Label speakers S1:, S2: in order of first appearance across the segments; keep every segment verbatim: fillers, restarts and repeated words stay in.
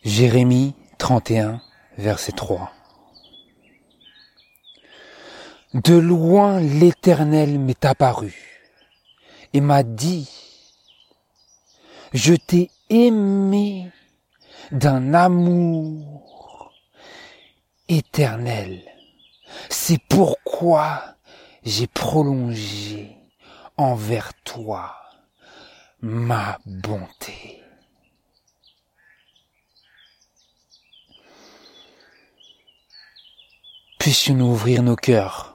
S1: Jérémie trente et un, verset trois. De loin l'Éternel m'est apparu et m'a dit, je t'ai aimé d'un amour éternel. C'est pourquoi j'ai prolongé envers toi ma bonté. Puissions-nous ouvrir nos cœurs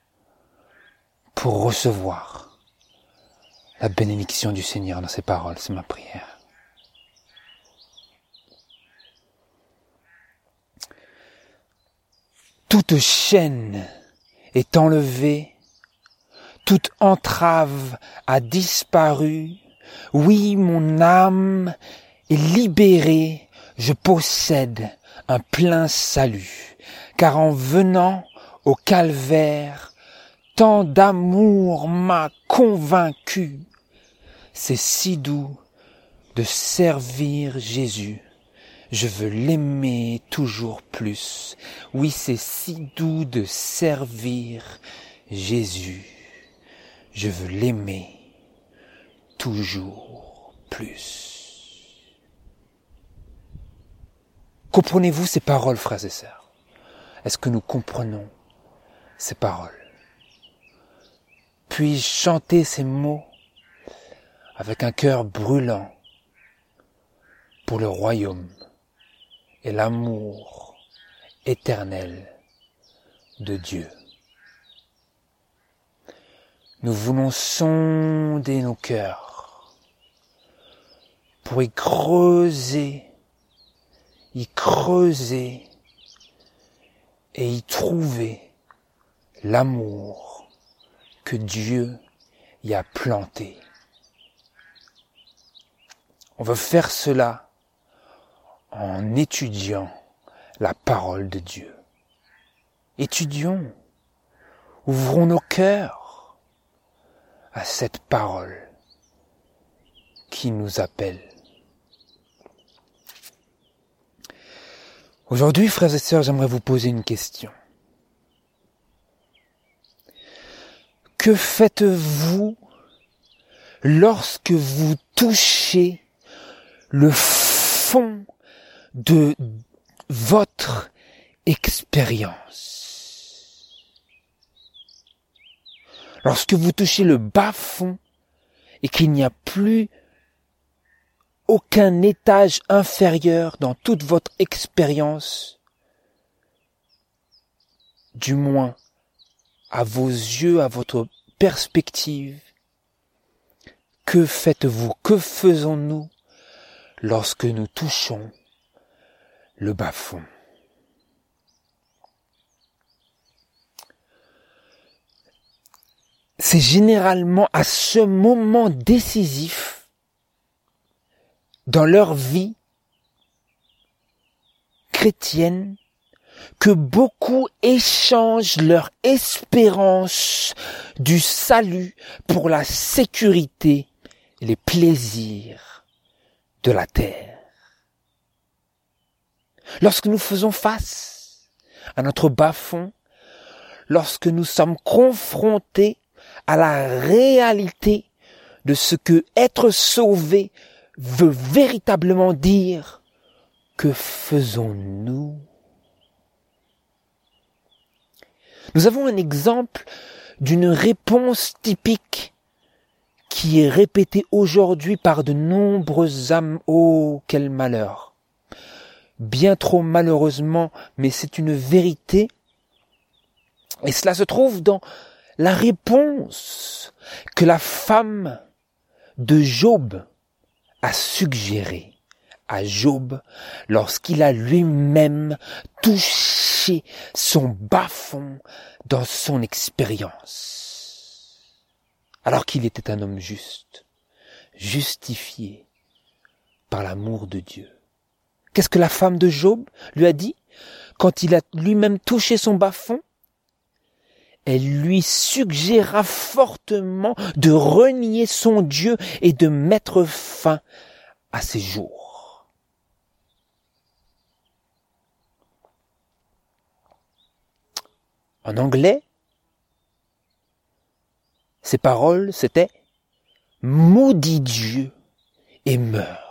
S1: pour recevoir la bénédiction du Seigneur dans ses paroles, c'est ma prière. Toute chaîne est enlevée, toute entrave a disparu. Oui, mon âme est libérée, je possède un plein salut. Car en venant au calvaire, tant d'amour m'a convaincu. C'est si doux de servir Jésus. Je veux l'aimer toujours plus. Oui, c'est si doux de servir Jésus. Je veux l'aimer toujours plus. Comprenez-vous ces paroles, frères et sœurs? Est-ce que nous comprenons ces paroles? Puis-je chanter ces mots avec un cœur brûlant pour le royaume et l'amour éternel de Dieu. Nous voulons sonder nos cœurs pour y creuser, y creuser et y trouver l'amour que Dieu y a planté. On veut faire cela en étudiant la parole de Dieu. Étudions, ouvrons nos cœurs à cette parole qui nous appelle. Aujourd'hui, frères et sœurs, j'aimerais vous poser une question. Que faites-vous lorsque vous touchez le fond de votre expérience? Lorsque vous touchez le bas-fond et qu'il n'y a plus aucun étage inférieur dans toute votre expérience, du moins à vos yeux, à votre perspective, que faites-vous, que faisons-nous lorsque nous touchons le bas-fond? C'est généralement à ce moment décisif dans leur vie chrétienne que beaucoup échangent leur espérance du salut pour la sécurité et les plaisirs de la terre. Lorsque nous faisons face à notre bas-fond, lorsque nous sommes confrontés à la réalité de ce que être sauvé veut véritablement dire, que faisons-nous? Nous avons un exemple d'une réponse typique qui est répétée aujourd'hui par de nombreuses âmes. Oh, quel malheur! Bien trop malheureusement, mais c'est une vérité. Et cela se trouve dans la réponse que la femme de Job a suggérée à Job lorsqu'il a lui-même touché son bas-fond dans son expérience. Alors qu'il était un homme juste, justifié par l'amour de Dieu. Qu'est-ce que la femme de Job lui a dit quand il a lui-même touché son bas-fond? Elle lui suggéra fortement de renier son Dieu et de mettre fin à ses jours. En anglais, ces paroles, c'était « Maudit Dieu et meurs ».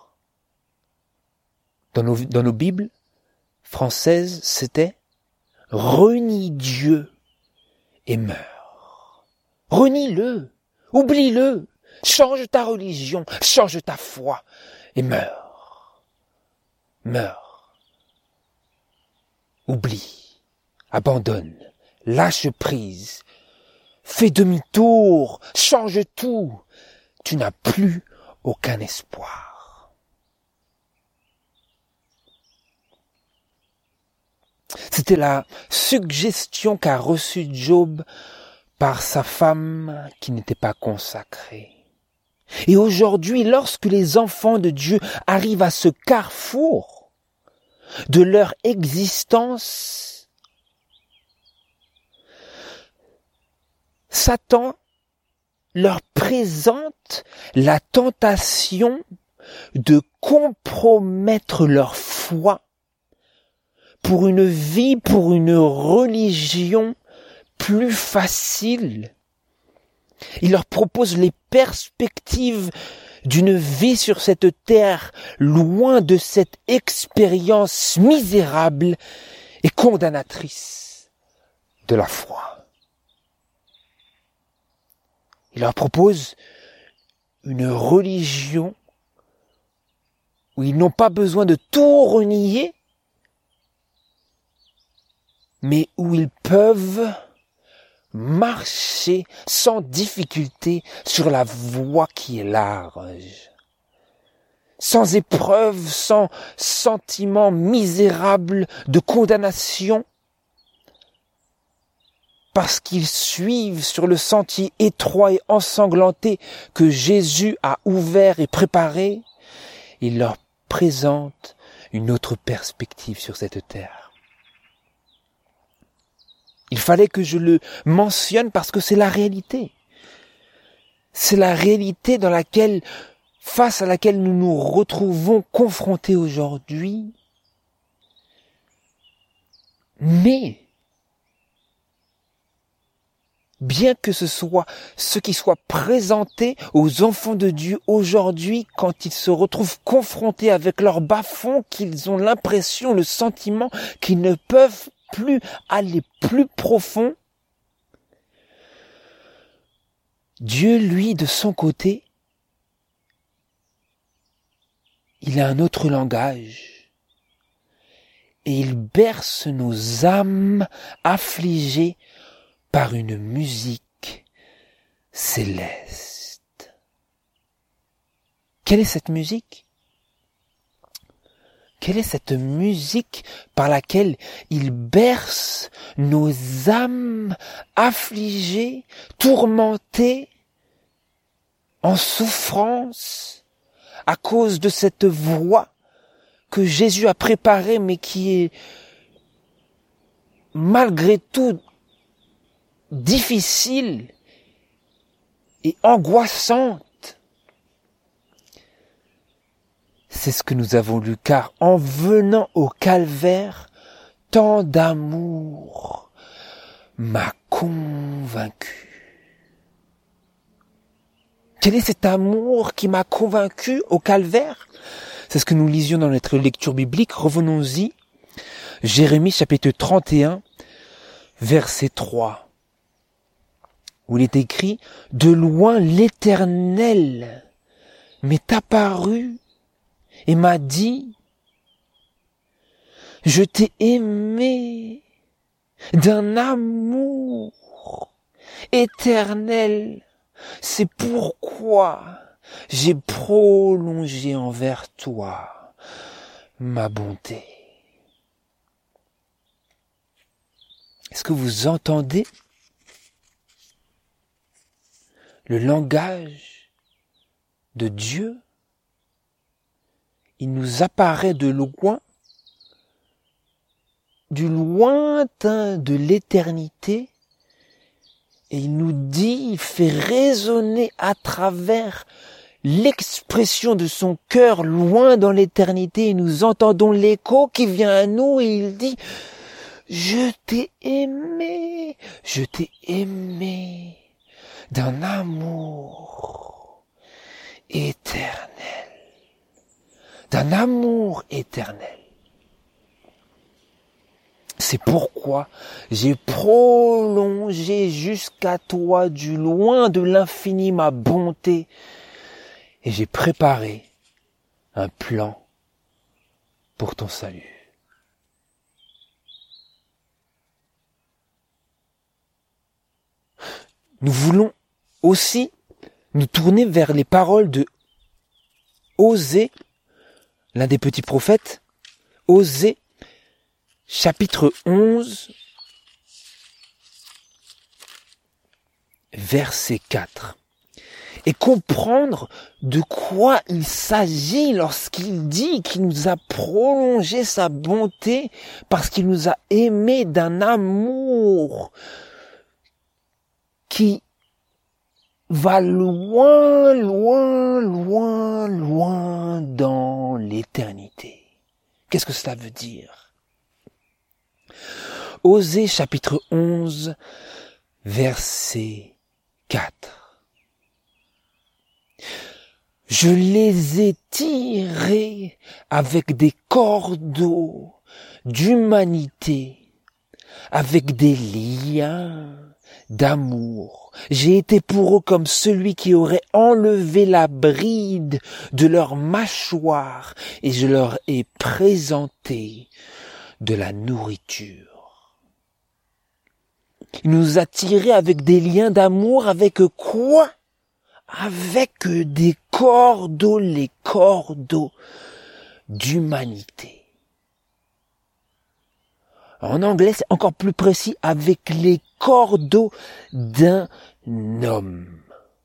S1: Dans nos, dans nos Bibles françaises, c'était « Renie Dieu et meurs ». Renie-le, oublie-le, change ta religion, change ta foi et meurs. Meurs. Oublie, abandonne, lâche prise. Fais demi-tour, change tout. Tu n'as plus aucun espoir. C'était la suggestion qu'a reçue Job par sa femme qui n'était pas consacrée. Et aujourd'hui, lorsque les enfants de Dieu arrivent à ce carrefour de leur existence, Satan leur présente la tentation de compromettre leur foi pour une vie, pour une religion plus facile. Il leur propose les perspectives d'une vie sur cette terre, loin de cette expérience misérable et condamnatrice de la foi. Il leur propose une religion où ils n'ont pas besoin de tout renier, mais où ils peuvent marcher sans difficulté sur la voie qui est large. Sans épreuve, sans sentiment misérable de condamnation, parce qu'ils suivent sur le sentier étroit et ensanglanté que Jésus a ouvert et préparé, il leur présente une autre perspective sur cette terre. Il fallait que je le mentionne parce que c'est la réalité. C'est la réalité dans laquelle, face à laquelle nous nous retrouvons confrontés aujourd'hui. Mais, bien que ce soit ce qui soit présenté aux enfants de Dieu aujourd'hui, quand ils se retrouvent confrontés avec leur bas-fond, qu'ils ont l'impression, le sentiment qu'ils ne peuvent plus aller plus profond, Dieu, lui, de son côté, il a un autre langage et il berce nos âmes affligées par une musique céleste. Quelle est cette musique ? Quelle est cette musique par laquelle il berce nos âmes affligées, tourmentées, en souffrance, à cause de cette voie que Jésus a préparée, mais qui est malgré tout difficile et angoissante? C'est ce que nous avons lu, car en venant au calvaire, tant d'amour m'a convaincu. Quel est cet amour qui m'a convaincu au calvaire? C'est ce que nous lisions dans notre lecture biblique. Revenons-y. Jérémie chapitre trente et un, verset trois. Où il est écrit: de loin l'Éternel m'est apparu et m'a dit: je t'ai aimé d'un amour éternel, c'est pourquoi j'ai prolongé envers toi ma bonté. Est-ce que vous entendez le langage de Dieu? Il nous apparaît de loin, du lointain de l'éternité, et il nous dit, il fait résonner à travers l'expression de son cœur loin dans l'éternité, et nous entendons l'écho qui vient à nous, et il dit: Je t'ai aimé, je t'ai aimé d'un amour éternel, d'un amour éternel. C'est pourquoi j'ai prolongé jusqu'à toi du loin de l'infini ma bonté et j'ai préparé un plan pour ton salut. Nous voulons aussi nous tourner vers les paroles de Osée, l'un des petits prophètes, Osée, chapitre onze, verset quatre, et comprendre de quoi il s'agit lorsqu'il dit qu'il nous a prolongé sa bonté parce qu'il nous a aimés d'un amour qui va loin, loin, loin, loin dans l'éternité. Qu'est-ce que cela veut dire? Osée chapitre onze, verset quatre. Je les ai tirés avec des cordeaux d'humanité, avec des liens d'amour. J'ai été pour eux comme celui qui aurait enlevé la bride de leur mâchoire et je leur ai présenté de la nourriture. Il nous a tirés avec des liens d'amour, avec quoi? Avec des cordeaux, les cordeaux d'humanité. En anglais, c'est encore plus précis, avec les cordeaux d'un homme.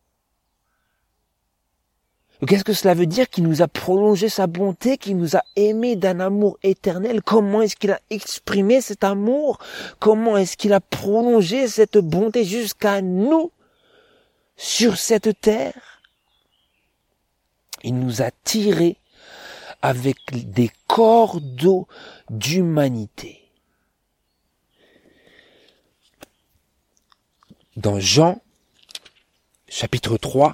S1: Qu'est-ce que cela veut dire? Qu'il nous a prolongé sa bonté, qu'il nous a aimés d'un amour éternel. Comment est-ce qu'il a exprimé cet amour? Comment est-ce qu'il a prolongé cette bonté jusqu'à nous, sur cette terre? Il nous a tirés avec des cordeaux d'humanité. Dans Jean, chapitre trois,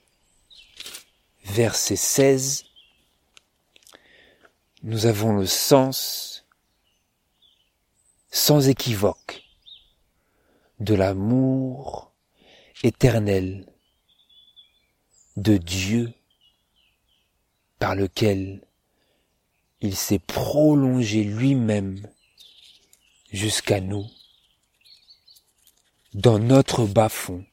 S1: verset seize, nous avons le sens sans équivoque de l'amour éternel de Dieu par lequel il s'est prolongé lui-même jusqu'à nous dans notre bas-fond.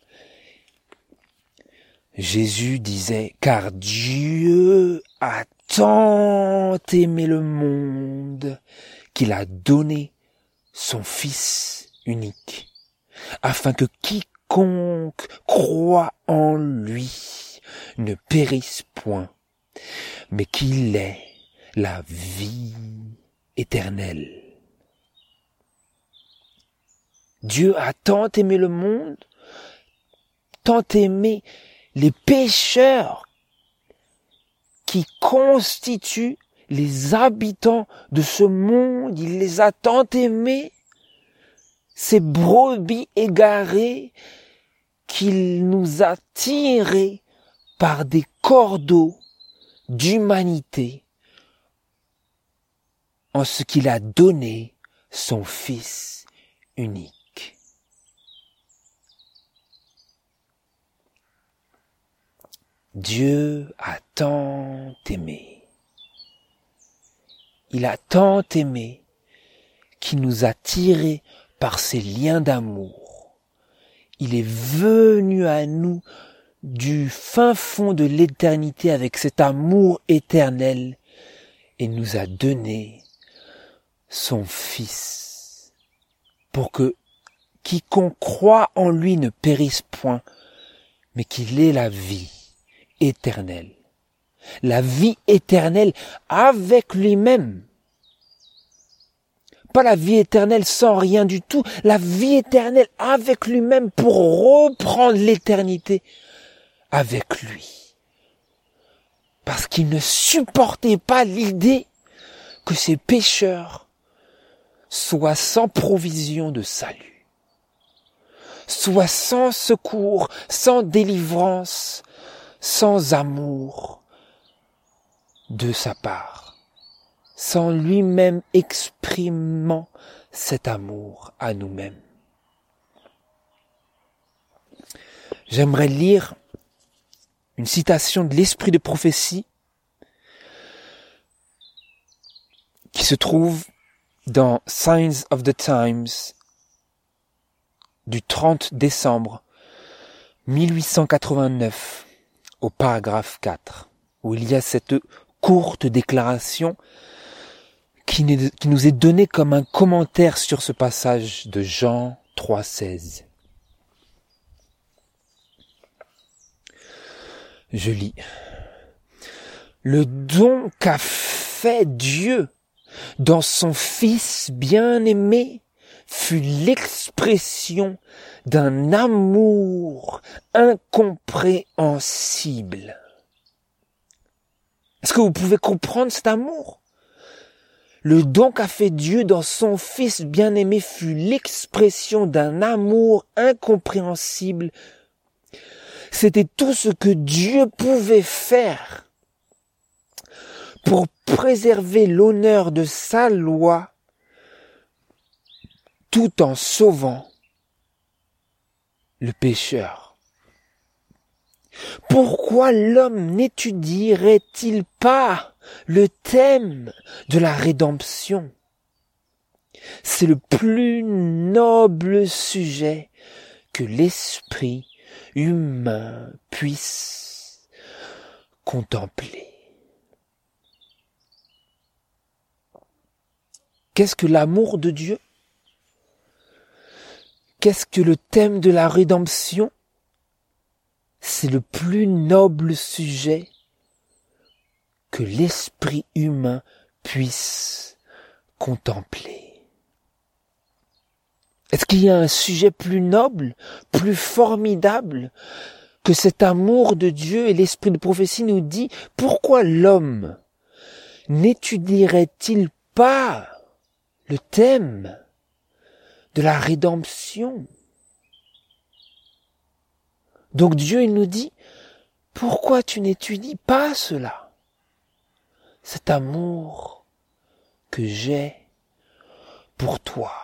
S1: Jésus disait, car Dieu a tant aimé le monde qu'il a donné son Fils unique, afin que quiconque croit en lui ne périsse point, mais qu'il ait la vie éternelle. Dieu a tant aimé le monde, tant aimé les pécheurs qui constituent les habitants de ce monde. Il les a tant aimés, ces brebis égarées, qu'il nous a tirés par des cordeaux d'humanité en ce qu'il a donné son Fils unique. Dieu a tant aimé. Il a tant aimé qu'il nous a tirés par ses liens d'amour. Il est venu à nous du fin fond de l'éternité avec cet amour éternel et nous a donné son Fils pour que quiconque croit en lui ne périsse point, mais qu'il ait la vie éternelle. La vie éternelle avec lui-même. Pas la vie éternelle sans rien du tout, la vie éternelle avec lui-même pour reprendre l'éternité avec lui. Parce qu'il ne supportait pas l'idée que ces pécheurs soit sans provision de salut, soit sans secours, sans délivrance, sans amour de sa part, sans lui-même exprimant cet amour à nous-mêmes. J'aimerais lire une citation de l'Esprit de prophétie qui se trouve dans Signs of the Times du trente décembre mille huit cent quatre-vingt-neuf au paragraphe quatre, où il y a cette courte déclaration qui nous est donnée comme un commentaire sur ce passage de Jean trois seize. Je lis. Le don qu'a fait Dieu dans son Fils bien-aimé fut l'expression d'un amour incompréhensible. Est-ce que vous pouvez comprendre cet amour? Le don qu'a fait Dieu dans son Fils bien-aimé fut l'expression d'un amour incompréhensible. C'était tout ce que Dieu pouvait faire pour préserver l'honneur de sa loi tout en sauvant le pécheur. Pourquoi l'homme n'étudierait-il pas le thème de la rédemption? C'est le plus noble sujet que l'esprit humain puisse contempler. Qu'est-ce que l'amour de Dieu? Qu'est-ce que le thème de la rédemption? C'est le plus noble sujet que l'esprit humain puisse contempler. Est-ce qu'il y a un sujet plus noble, plus formidable que cet amour de Dieu? Et l'esprit de prophétie nous dit, pourquoi l'homme n'étudierait-il pas le thème de la rédemption? Donc Dieu, il nous dit, pourquoi tu n'étudies pas cela? Cet amour que j'ai pour toi.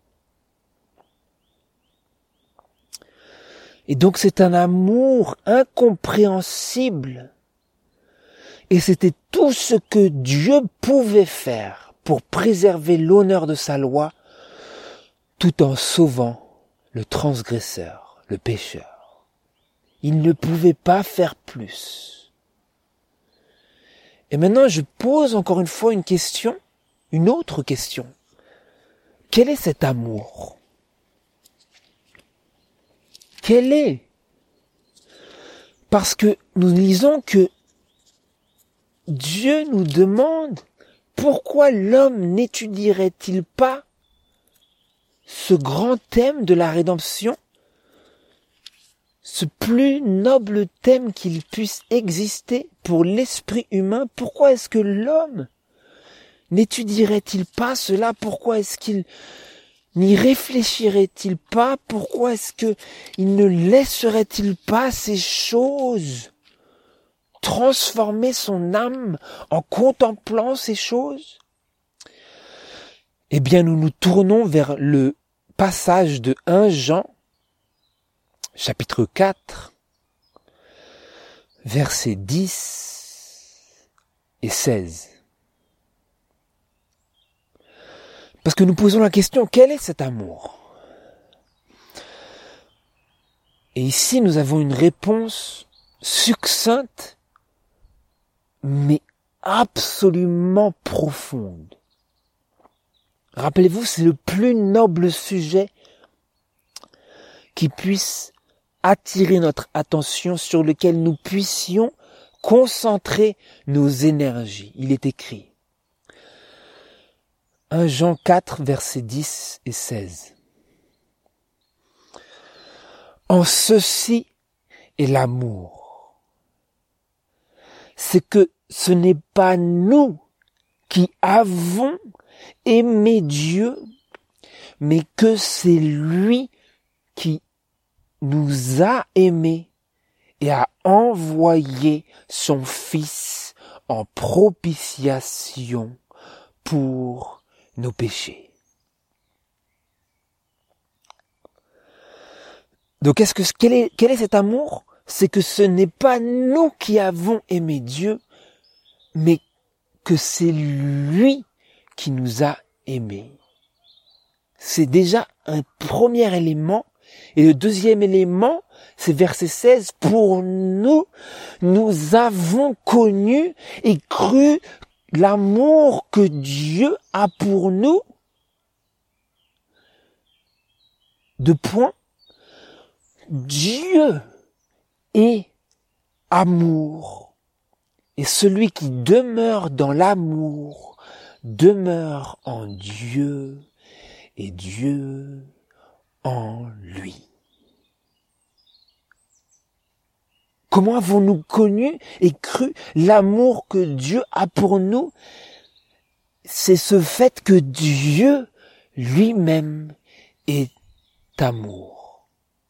S1: Et donc c'est un amour incompréhensible. Et c'était tout ce que Dieu pouvait faire pour préserver l'honneur de sa loi, tout en sauvant le transgresseur, le pécheur. Il ne pouvait pas faire plus. Et maintenant, je pose encore une fois une question, une autre question. Quel est cet amour ? Quel est ? Parce que nous lisons que Dieu nous demande pourquoi l'homme n'étudierait-il pas ce grand thème de la rédemption, ce plus noble thème qu'il puisse exister pour l'esprit humain. Pourquoi est-ce que l'homme n'étudierait-il pas cela? Pourquoi est-ce qu'il n'y réfléchirait-il pas? Pourquoi est-ce que il ne laisserait-il pas ces choses transformer son âme en contemplant ces choses? Eh bien, nous nous tournons vers le passage de premier Jean, chapitre quatre, versets dix et seize. Parce que nous posons la question, quel est cet amour? Et ici, nous avons une réponse succincte, mais absolument profonde. Rappelez-vous, c'est le plus noble sujet qui puisse attirer notre attention, sur lequel nous puissions concentrer nos énergies. Il est écrit. premier Jean quatre, versets dix et seize. En ceci est l'amour. C'est que ce n'est pas nous qui avons aimer Dieu, mais que c'est lui qui nous a aimés et a envoyé son Fils en propitiation pour nos péchés. Donc, est-ce que, quel est, quel est cet amour? C'est que ce n'est pas nous qui avons aimé Dieu, mais que c'est lui qui nous a aimés. C'est déjà un premier élément. Et le deuxième élément, c'est verset seize. Pour nous, nous avons connu et cru l'amour que Dieu a pour nous. Deux points. Dieu est amour. Et celui qui demeure dans l'amour demeure en Dieu et Dieu en lui. Comment avons-nous connu et cru l'amour que Dieu a pour nous? C'est ce fait que Dieu lui-même est amour.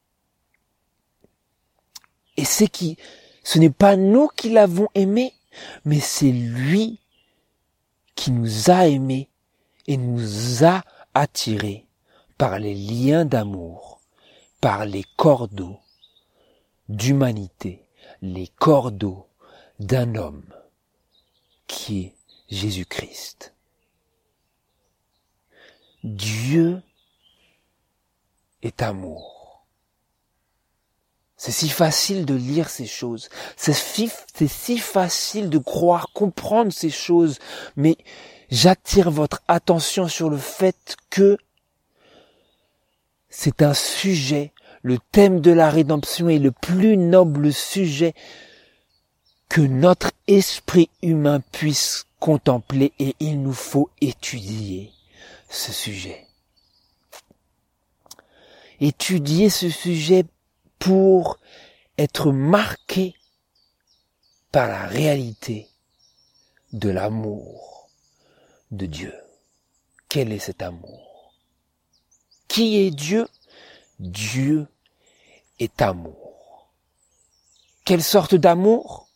S1: Et c'est qui, ce n'est pas nous qui l'avons aimé, mais c'est lui qui nous a aimés et nous a attirés par les liens d'amour, par les cordeaux d'humanité, les cordeaux d'un homme qui est Jésus-Christ. Dieu est amour. C'est si facile de lire ces choses, c'est si, c'est si facile de croire, comprendre ces choses, mais j'attire votre attention sur le fait que c'est un sujet, le thème de la rédemption est le plus noble sujet que notre esprit humain puisse contempler et il nous faut étudier ce sujet. Étudier ce sujet pour être marqué par la réalité de l'amour de Dieu. Quel est cet amour? Qui est Dieu? Dieu est amour. Quelle sorte d'amour?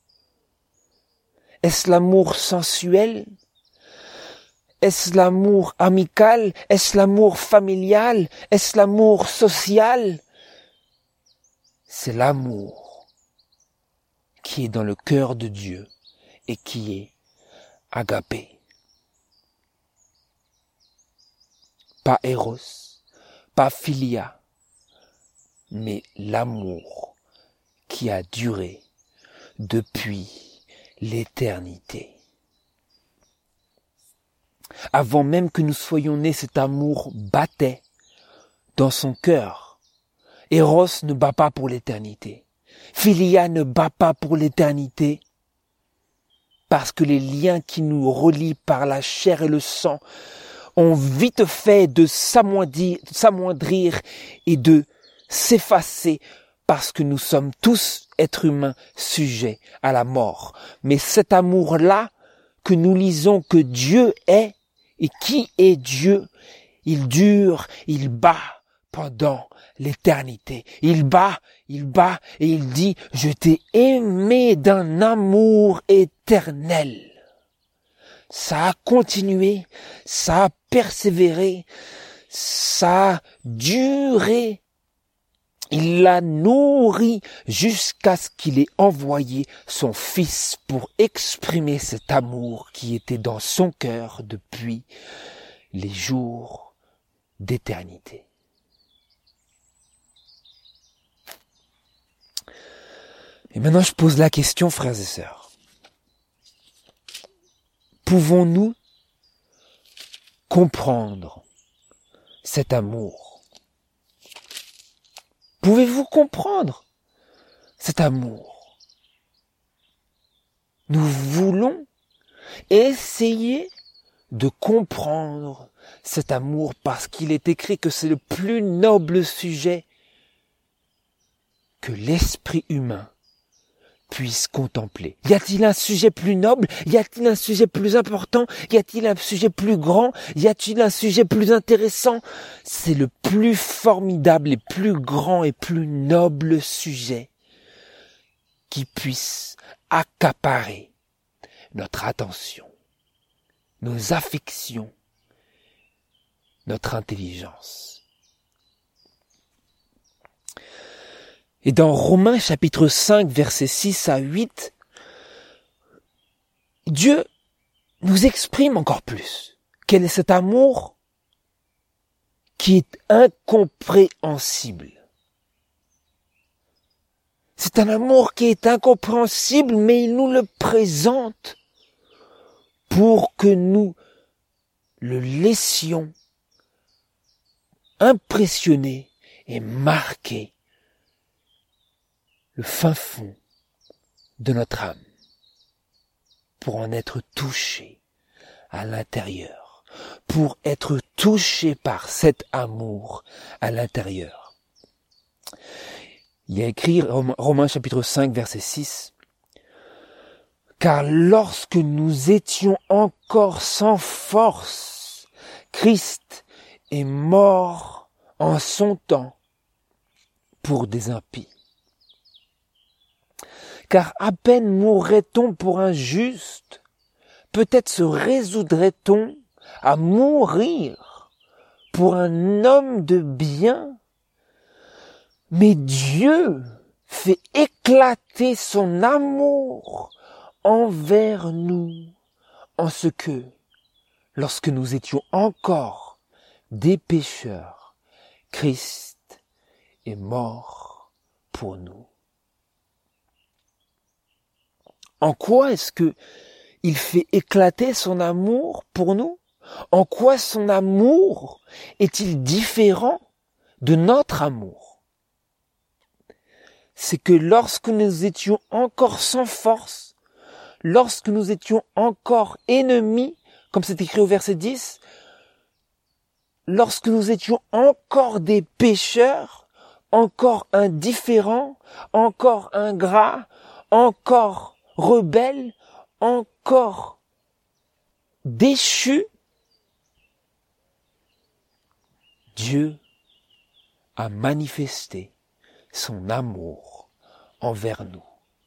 S1: Est-ce l'amour sensuel? Est-ce l'amour amical? Est-ce l'amour familial? Est-ce l'amour social? C'est l'amour qui est dans le cœur de Dieu et qui est agapé. Pas éros, pas philia, mais l'amour qui a duré depuis l'éternité. Avant même que nous soyons nés, cet amour battait dans son cœur. Eros ne bat pas pour l'éternité. Philia ne bat pas pour l'éternité. Parce que les liens qui nous relient par la chair et le sang ont vite fait de s'amoindrir, s'amoindrir et de s'effacer parce que nous sommes tous êtres humains sujets à la mort. Mais cet amour-là que nous lisons que Dieu est et qui est Dieu, il dure, il bat pendant l'éternité. Il bat, il bat et il dit, je t'ai aimé d'un amour éternel. Ça a continué, ça a persévéré, ça a duré. Il l'a nourri jusqu'à ce qu'il ait envoyé son Fils pour exprimer cet amour qui était dans son cœur depuis les jours d'éternité. Et maintenant, je pose la question, frères et sœurs. Pouvons-nous comprendre cet amour? Pouvez-vous comprendre cet amour? Nous voulons essayer de comprendre cet amour parce qu'il est écrit que c'est le plus noble sujet que l'esprit humain puisse contempler. Y a-t-il un sujet plus noble? Y a-t-il un sujet plus important? Y a-t-il un sujet plus grand? Y a-t-il un sujet plus intéressant? C'est le plus formidable et plus grand et plus noble sujet qui puisse accaparer notre attention, nos affections, notre intelligence. Et dans Romains chapitre cinq, versets six à huit, Dieu nous exprime encore plus quel est cet amour qui est incompréhensible. C'est un amour qui est incompréhensible, mais il nous le présente pour que nous le laissions impressionner et marquer le fin fond de notre âme, pour en être touché à l'intérieur, pour être touché par cet amour à l'intérieur. Il y a écrit, Romains chapitre cinq, verset six, « Car lorsque nous étions encore sans force, Christ est mort en son temps pour des impies. Car à peine mourrait-on pour un juste, peut-être se résoudrait-on à mourir pour un homme de bien. Mais Dieu fait éclater son amour envers nous en ce que, lorsque nous étions encore des pécheurs, Christ est mort pour nous. » En quoi est-ce que il fait éclater son amour pour nous? En quoi son amour est-il différent de notre amour? C'est que lorsque nous étions encore sans force, lorsque nous étions encore ennemis, comme c'est écrit au verset dix, lorsque nous étions encore des pécheurs, encore indifférents, encore ingrats, encore rebelles, encore déchus, Dieu a manifesté son amour envers nous.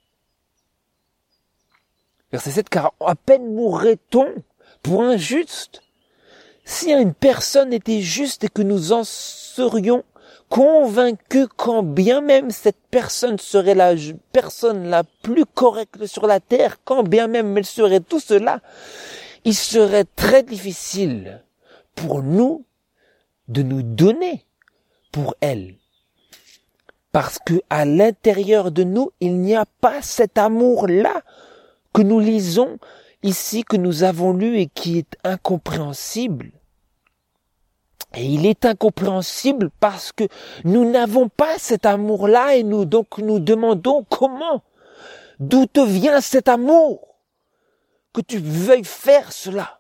S1: Verset sept, car à peine mourrait-on pour un juste. Si une personne était juste et que nous en serions convaincus, quand bien même cette personne serait la personne la plus correcte sur la terre, quand bien même elle serait tout cela, il serait très difficile pour nous de nous donner pour elle. Parce que à l'intérieur de nous, il n'y a pas cet amour-là que nous lisons ici, que nous avons lu et qui est incompréhensible. Et il est incompréhensible parce que nous n'avons pas cet amour-là et nous donc nous demandons comment, d'où te vient cet amour, que tu veuilles faire cela.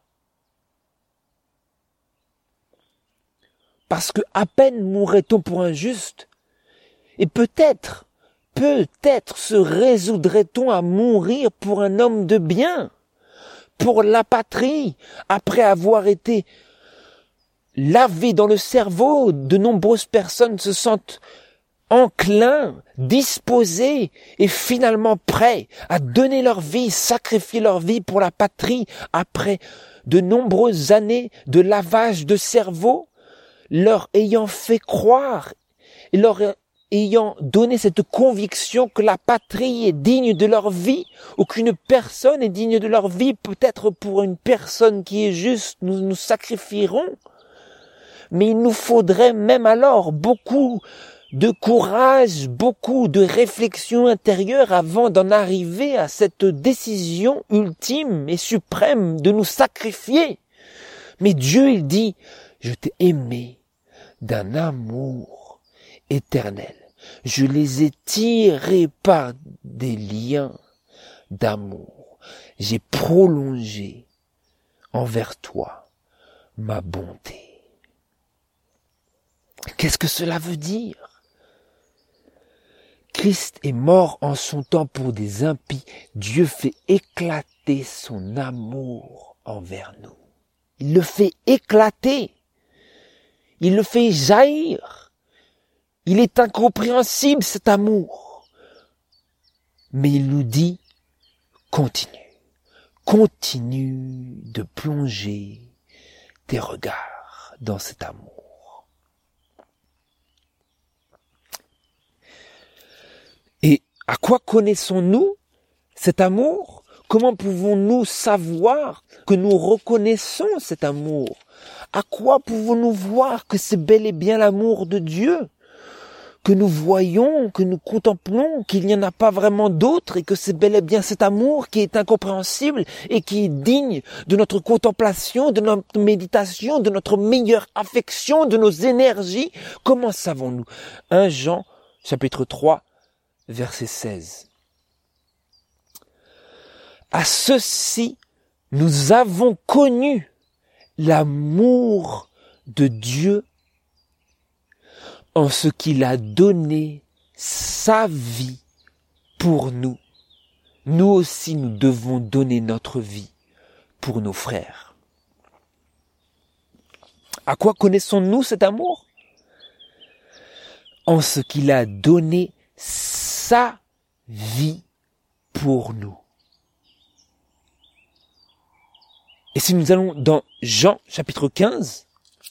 S1: Parce que à peine mourrait-on pour un juste, et peut-être, peut-être se résoudrait-on à mourir pour un homme de bien, pour la patrie, après avoir été lavé dans le cerveau. De nombreuses personnes se sentent enclins, disposés et finalement prêts à donner leur vie, sacrifier leur vie pour la patrie après de nombreuses années de lavage de cerveau, leur ayant fait croire et leur ayant donné cette conviction que la patrie est digne de leur vie, ou qu'une personne est digne de leur vie. Peut-être pour une personne qui est juste, nous nous sacrifierons. Mais il nous faudrait même alors beaucoup de courage, beaucoup de réflexion intérieure avant d'en arriver à cette décision ultime et suprême de nous sacrifier. Mais Dieu, il dit, je t'ai aimé d'un amour éternel. Je les ai tirés par des liens d'amour. J'ai prolongé envers toi ma bonté. Qu'est-ce que cela veut dire? Christ est mort en son temps pour des impies. Dieu fait éclater son amour envers nous. Il le fait éclater. Il le fait jaillir. Il est incompréhensible, cet amour. Mais il nous dit, continue. Continue de plonger tes regards dans cet amour. Et à quoi connaissons-nous cet amour? Comment pouvons-nous savoir que nous reconnaissons cet amour? À quoi pouvons-nous voir que c'est bel et bien l'amour de Dieu? Que nous voyons, que nous contemplons, qu'il n'y en a pas vraiment d'autre et que c'est bel et bien cet amour qui est incompréhensible et qui est digne de notre contemplation, de notre méditation, de notre meilleure affection, de nos énergies. Comment savons-nous? premier Jean, chapitre trois, verset seize. À ceci, nous avons connu l'amour de Dieu en ce qu'il a donné sa vie pour nous. Nous aussi, nous devons donner notre vie pour nos frères. À quoi connaissons-nous cet amour? En ce qu'il a donné sa vie pour nous. Et si nous allons dans Jean chapitre quinze,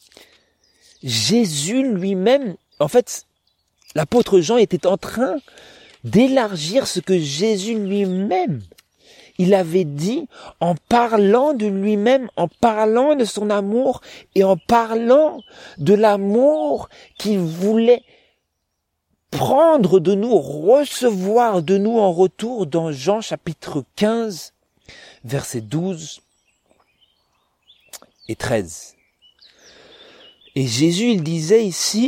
S1: Jésus lui-même, en fait, l'apôtre Jean était en train d'élargir ce que Jésus lui-même, il avait dit en parlant de lui-même, en parlant de son amour et en parlant de l'amour qu'il voulait prendre de nous, recevoir de nous en retour dans Jean chapitre quinze, versets douze et treize. Et Jésus, il disait ici,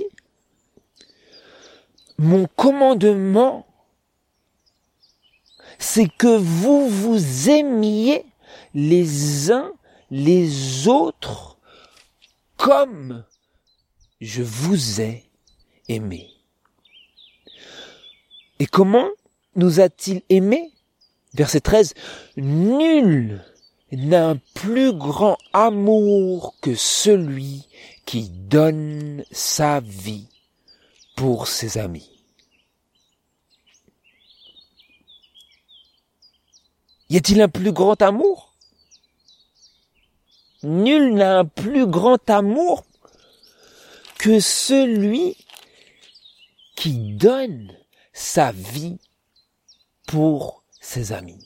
S1: « Mon commandement, c'est que vous vous aimiez les uns les autres comme je vous ai aimés. » Et comment nous a-t-il aimés? Verset treize, « Nul n'a un plus grand amour que celui qui donne sa vie pour ses amis. » Y a-t-il un plus grand amour? Nul n'a un plus grand amour que celui qui donne sa vie pour ses amis.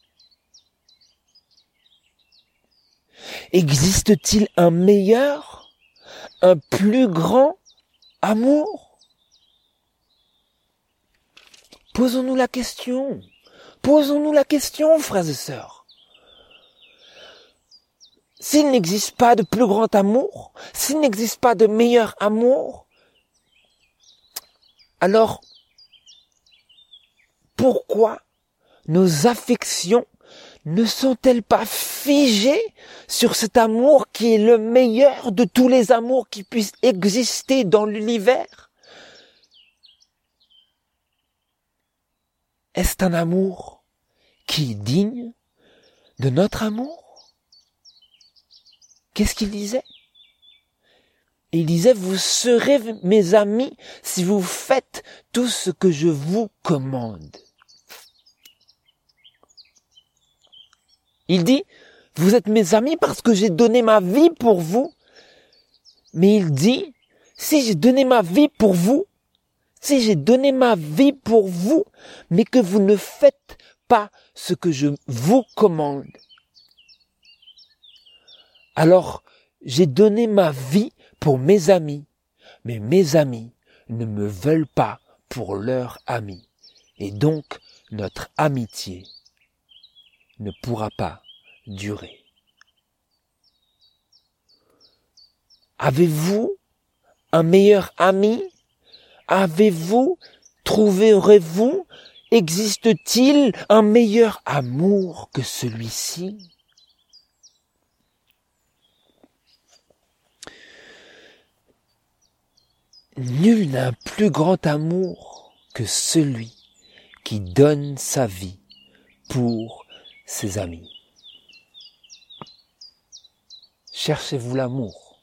S1: Existe-t-il un meilleur, un plus grand amour? Posons-nous la question. Posons-nous la question, frères et sœurs. S'il n'existe pas de plus grand amour, s'il n'existe pas de meilleur amour, alors pourquoi nos affections ne sont-elles pas figées sur cet amour qui est le meilleur de tous les amours qui puissent exister dans l'univers? Est-ce un amour qui est digne de notre amour? Qu'est-ce qu'il disait? Il disait, vous serez mes amis si vous faites tout ce que je vous commande. Il dit, vous êtes mes amis parce que j'ai donné ma vie pour vous. Mais il dit, si j'ai donné ma vie pour vous, si j'ai donné ma vie pour vous, mais que vous ne faites pas ce que je vous commande, alors j'ai donné ma vie pour mes amis, mais mes amis ne me veulent pas pour leurs amis. Et donc, notre amitié ne pourra pas durer. Avez-vous un meilleur ami? Avez-vous, trouverez-vous, existe-t-il un meilleur amour que celui-ci? Nul n'a un plus grand amour que celui qui donne sa vie pour ses amis. Cherchez-vous l'amour.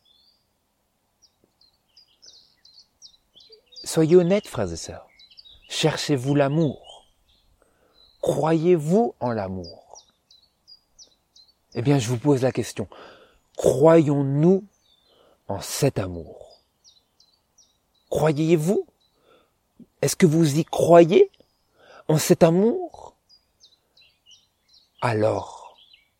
S1: Soyez honnêtes, frères et sœurs. Cherchez-vous l'amour. Croyez-vous en l'amour? Eh bien, je vous pose la question. Croyons-nous en cet amour? Croyez-vous? Est-ce que vous y croyez en cet amour? Alors,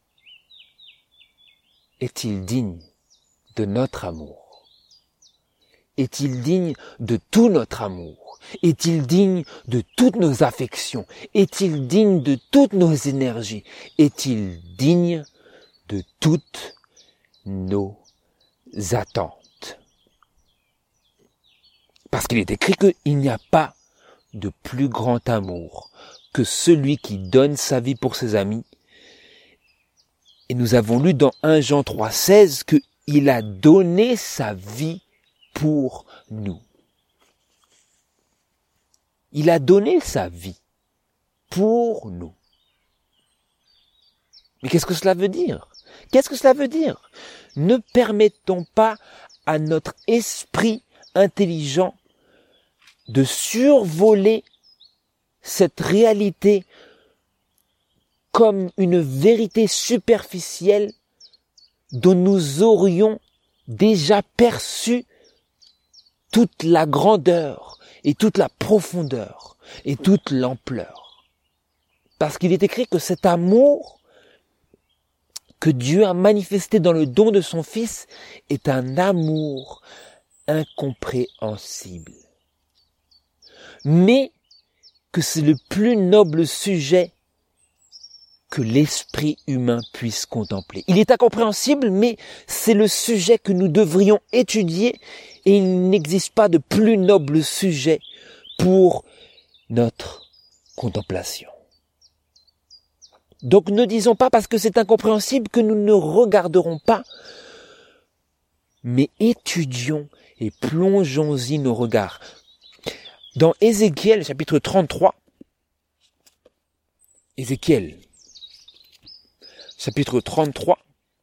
S1: est-il digne de notre amour? Est-il digne de tout notre amour? Est-il digne de toutes nos affections? Est-il digne de toutes nos énergies? Est-il digne de toutes nos attentes? Parce qu'il est écrit qu'il n'y a pas de plus grand amour que celui qui donne sa vie pour ses amis. Et nous avons lu dans premier Jean trois seize qu'il a donné sa vie pour nous. Il a donné sa vie pour nous. Mais qu'est-ce que cela veut dire? Qu'est-ce que cela veut dire? Ne permettons pas à notre esprit intelligent de survoler cette réalité comme une vérité superficielle dont nous aurions déjà perçu toute la grandeur et toute la profondeur et toute l'ampleur. Parce qu'il est écrit que cet amour que Dieu a manifesté dans le don de son Fils est un amour incompréhensible. Mais que c'est le plus noble sujet que l'esprit humain puisse contempler. Il est incompréhensible, mais c'est le sujet que nous devrions étudier et il n'existe pas de plus noble sujet pour notre contemplation. Donc ne disons pas parce que c'est incompréhensible que nous ne regarderons pas, mais étudions et plongeons-y nos regards. Dans Ézéchiel, chapitre trente-trois, Ézéchiel, chapitre trente-trois,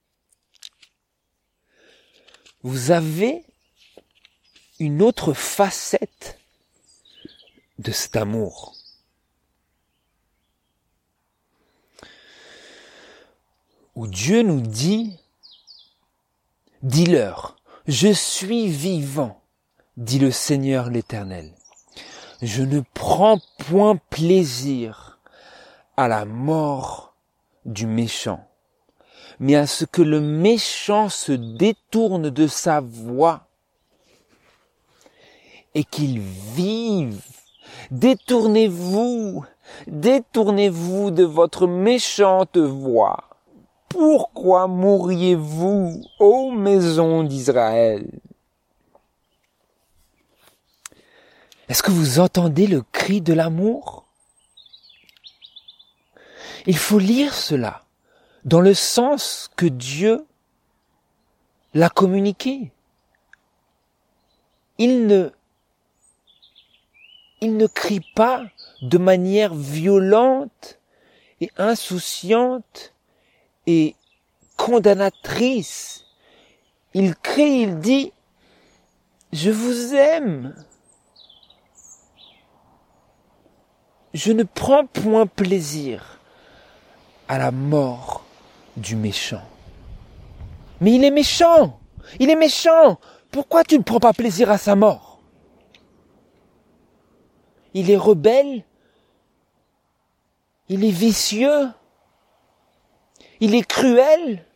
S1: vous avez une autre facette de cet amour. Où Dieu nous dit, dis-leur, je suis vivant, dit le Seigneur l'Éternel. Je ne prends point plaisir à la mort du méchant, mais à ce que le méchant se détourne de sa voie et qu'il vive. Détournez-vous, détournez-vous de votre méchante voie. Pourquoi mourriez-vous, ô maison d'Israël? Est-ce que vous entendez le cri de l'amour? Il faut lire cela dans le sens que Dieu l'a communiqué. Il ne, il ne crie pas de manière violente et insouciante et condamnatrice. Il crie, il dit, je vous aime. Je ne prends point plaisir à la mort du méchant. Mais il est méchant, il est méchant. Pourquoi tu ne prends pas plaisir à sa mort? Il est rebelle, il est vicieux, il est cruel,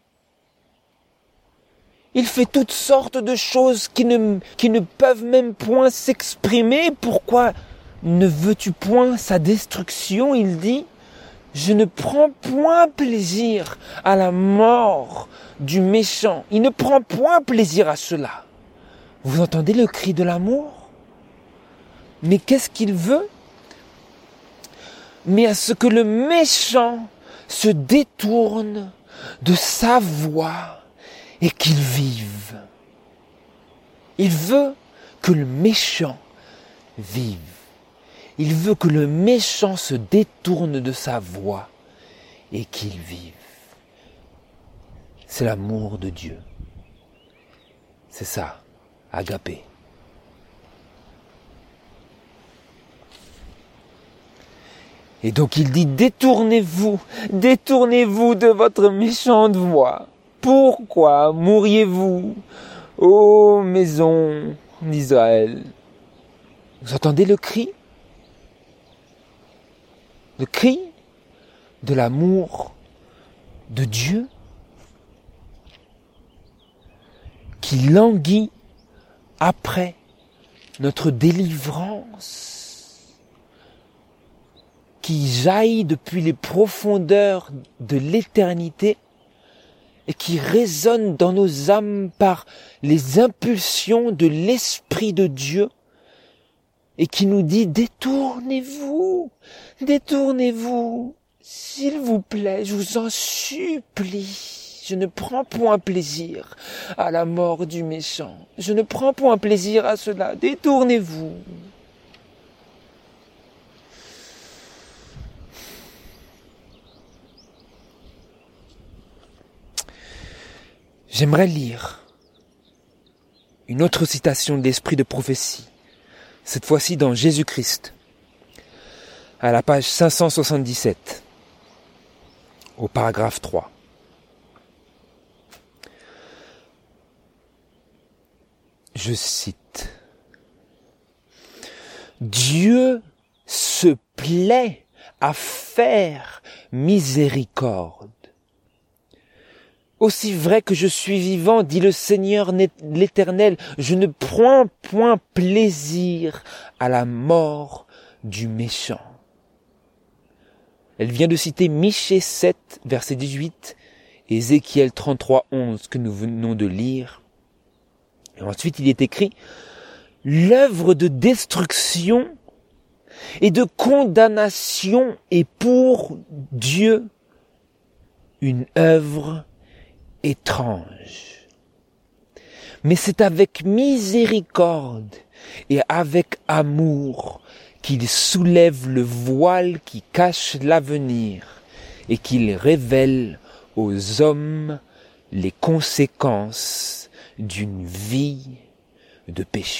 S1: il fait toutes sortes de choses qui ne, qui ne peuvent même point s'exprimer. Pourquoi ne veux-tu point sa destruction? Il dit, je ne prends point plaisir à la mort du méchant. Il ne prend point plaisir à cela. Vous entendez le cri de l'amour? Mais qu'est-ce qu'il veut? Mais à ce que le méchant se détourne de sa voie et qu'il vive. Il veut que le méchant vive. Il veut que le méchant se détourne de sa voie et qu'il vive. C'est l'amour de Dieu. C'est ça, agapé. Et donc il dit, détournez-vous, détournez-vous de votre méchante voie. Pourquoi mourriez-vous, ô maison d'Israël? Vous entendez le cri? Le cri de l'amour de Dieu qui languit après notre délivrance, qui jaillit depuis les profondeurs de l'éternité et qui résonne dans nos âmes par les impulsions de l'Esprit de Dieu et qui nous dit, détournez-vous, détournez-vous, s'il vous plaît, je vous en supplie, je ne prends point plaisir à la mort du méchant, je ne prends point plaisir à cela, détournez-vous. J'aimerais lire une autre citation de l'Esprit de prophétie, cette fois-ci dans Jésus-Christ, à la page cinq cent soixante-dix-sept, au paragraphe trois. Je cite, « Dieu se plaît à faire miséricorde. Aussi vrai que je suis vivant, dit le Seigneur l'Éternel, je ne prends point plaisir à la mort du méchant. » Elle vient de citer Michée sept, verset dix-huit, et Ézéchiel trente-trois, onze, que nous venons de lire. Et ensuite, il est écrit, « L'œuvre de destruction et de condamnation est pour Dieu une œuvre étrange. Mais c'est avec miséricorde et avec amour qu'il soulève le voile qui cache l'avenir et qu'il révèle aux hommes les conséquences d'une vie de péché. »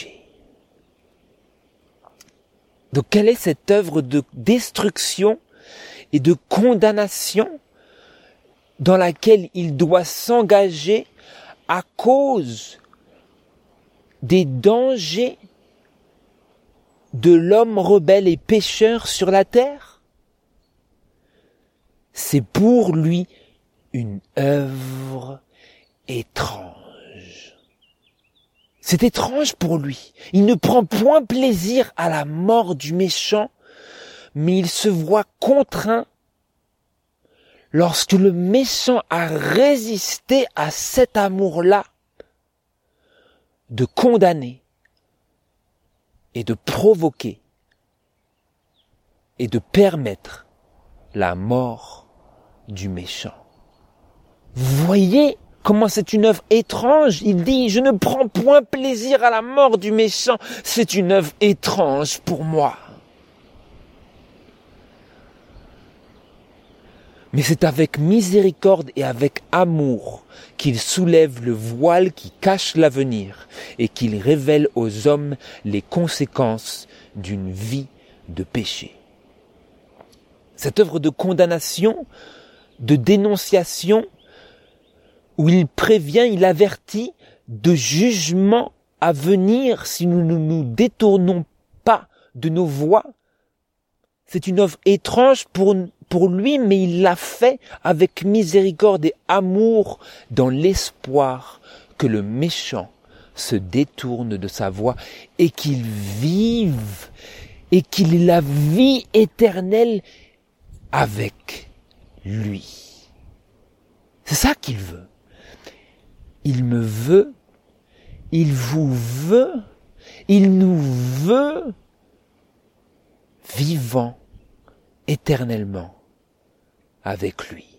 S1: Donc quelle est cette œuvre de destruction et de condamnation dans laquelle il doit s'engager à cause des dangers de l'homme rebelle et pécheur sur la terre? C'est pour lui une œuvre étrange. C'est étrange pour lui. Il ne prend point plaisir à la mort du méchant, mais il se voit contraint, lorsque le méchant a résisté à cet amour-là, de condamner et de provoquer et de permettre la mort du méchant. Vous voyez comment c'est une œuvre étrange? Il dit, je ne prends point plaisir à la mort du méchant, c'est une œuvre étrange pour moi. Mais c'est avec miséricorde et avec amour qu'il soulève le voile qui cache l'avenir et qu'il révèle aux hommes les conséquences d'une vie de péché. Cette œuvre de condamnation, de dénonciation, où il prévient, il avertit de jugement à venir si nous ne nous détournons pas de nos voies, c'est une œuvre étrange pour nous. Pour lui, mais il l'a fait avec miséricorde et amour dans l'espoir que le méchant se détourne de sa voie et qu'il vive et qu'il ait la vie éternelle avec lui. C'est ça qu'il veut. Il me veut, il vous veut, il nous veut vivants éternellement avec lui.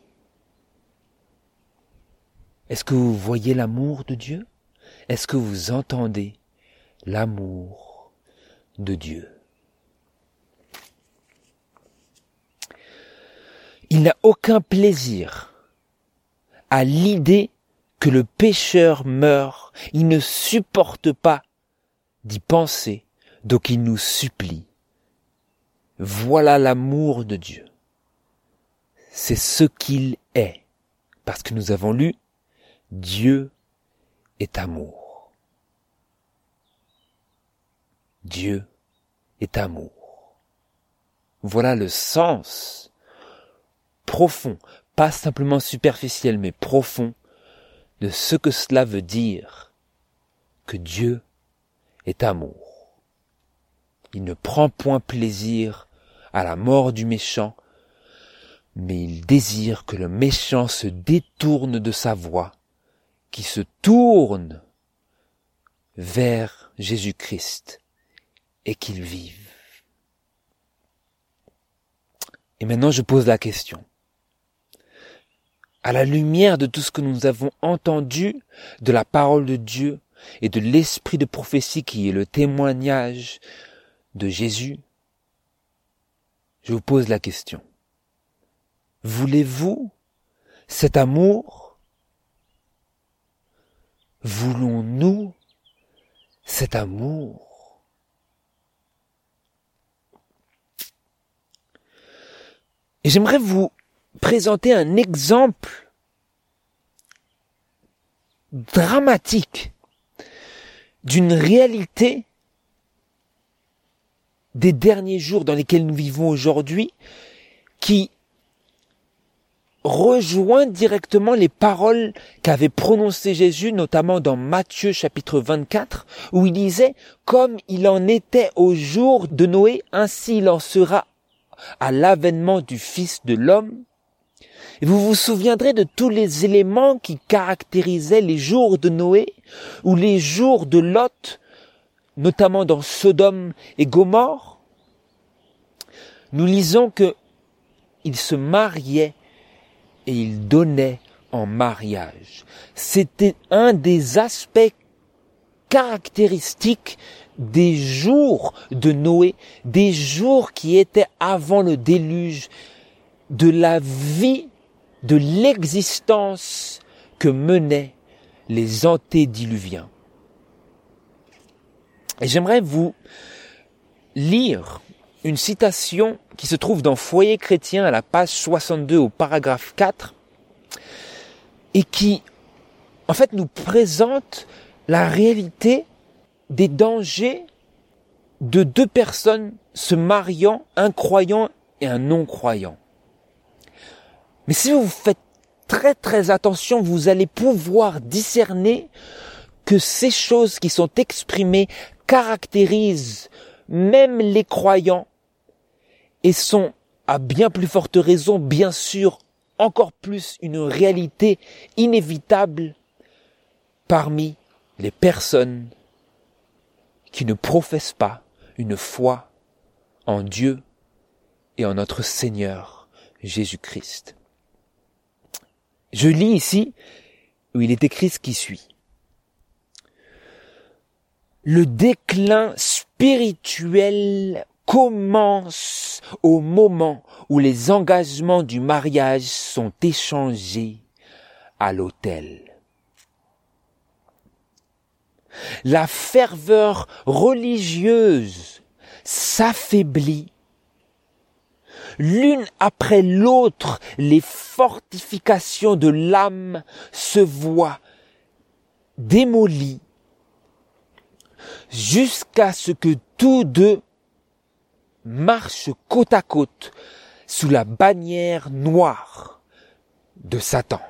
S1: Est-ce que vous voyez l'amour de Dieu? Est-ce que vous entendez l'amour de Dieu? Il n'a aucun plaisir à l'idée que le pécheur meurt. Il ne supporte pas d'y penser, donc il nous supplie. Voilà l'amour de Dieu. C'est ce qu'il est. Parce que nous avons lu, Dieu est amour. Dieu est amour. Voilà le sens profond, pas simplement superficiel, mais profond de ce que cela veut dire, que Dieu est amour. Il ne prend point plaisir à la mort du méchant, mais il désire que le méchant se détourne de sa voie, qui se tourne vers Jésus-Christ et qu'il vive. Et maintenant je pose la question. À la lumière de tout ce que nous avons entendu de la parole de Dieu et de l'esprit de prophétie qui est le témoignage de Jésus, je vous pose la question. Voulez-vous cet amour? Voulons-nous cet amour? Et j'aimerais vous présenter un exemple dramatique d'une réalité des derniers jours dans lesquels nous vivons aujourd'hui, qui rejoint directement les paroles qu'avait prononcées Jésus, notamment dans Matthieu chapitre vingt-quatre, où il disait « Comme il en était au jour de Noé, ainsi il en sera à l'avènement du Fils de l'homme. » Et vous vous souviendrez de tous les éléments qui caractérisaient les jours de Noé, ou les jours de Lot, notamment dans Sodome et Gomorrhe. Nous lisons que il se mariait et il donnait en mariage. C'était un des aspects caractéristiques des jours de Noé, des jours qui étaient avant le déluge, de la vie, de l'existence que menaient les antédiluviens. Et j'aimerais vous lire une citation qui se trouve dans Foyer chrétien à la page soixante-deux au paragraphe quatre et qui, en fait, nous présente la réalité des dangers de deux personnes se mariant, un croyant et un non-croyant. Mais si vous faites très très attention, vous allez pouvoir discerner que ces choses qui sont exprimées caractérisent même les croyants et sont, à bien plus forte raison, bien sûr, encore plus une réalité inévitable parmi les personnes qui ne professent pas une foi en Dieu et en notre Seigneur Jésus-Christ. Je lis ici où il est écrit ce qui suit. Le déclin spirituel commence au moment où les engagements du mariage sont échangés à l'autel. La ferveur religieuse s'affaiblit. L'une après l'autre, les fortifications de l'âme se voient démolies jusqu'à ce que tous deux marchent côte à côte sous la bannière noire de Satan.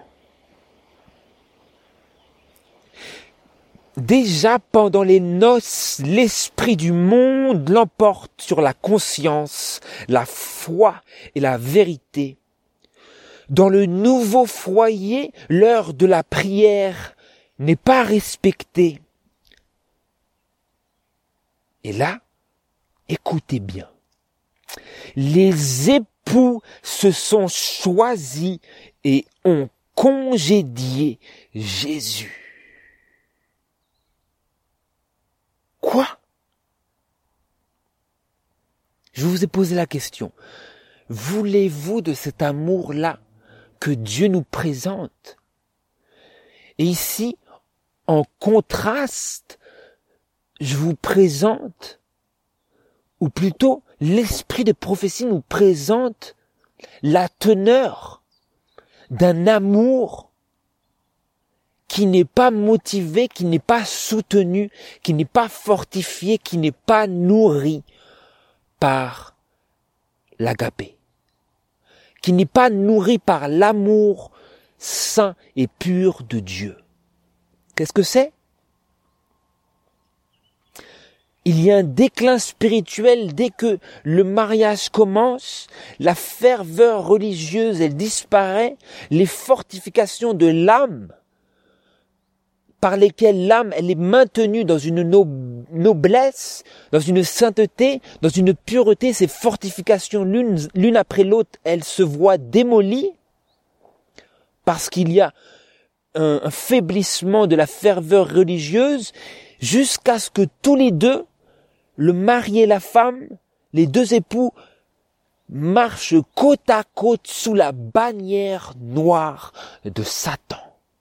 S1: Déjà pendant les noces, l'esprit du monde l'emporte sur la conscience, la foi et la vérité. Dans le nouveau foyer, l'heure de la prière n'est pas respectée. Et là, écoutez bien. Les époux se sont choisis et ont congédié Jésus. Quoi? Je vous ai posé la question. voulez-vous de cet amour-là que Dieu nous présente? Et ici, en contraste, je vous présente, ou plutôt l'esprit de prophétie nous présente la teneur d'un amour qui n'est pas motivé, qui n'est pas soutenu, qui n'est pas fortifié, qui n'est pas nourri par l'agapé, qui n'est pas nourri par l'amour saint et pur de Dieu. Qu'est-ce que c'est? Il y a un déclin spirituel dès que le mariage commence, la ferveur religieuse, elle disparaît, les fortifications de l'âme, par lesquelles l'âme, elle est maintenue dans une noblesse, dans une sainteté, dans une pureté, ces fortifications l'une, l'une après l'autre, elles se voient démolies, parce qu'il y a un, un faiblissement de la ferveur religieuse, jusqu'à ce que tous les deux, le mari et la femme, les deux époux, marchent côte à côte sous la bannière noire de Satan.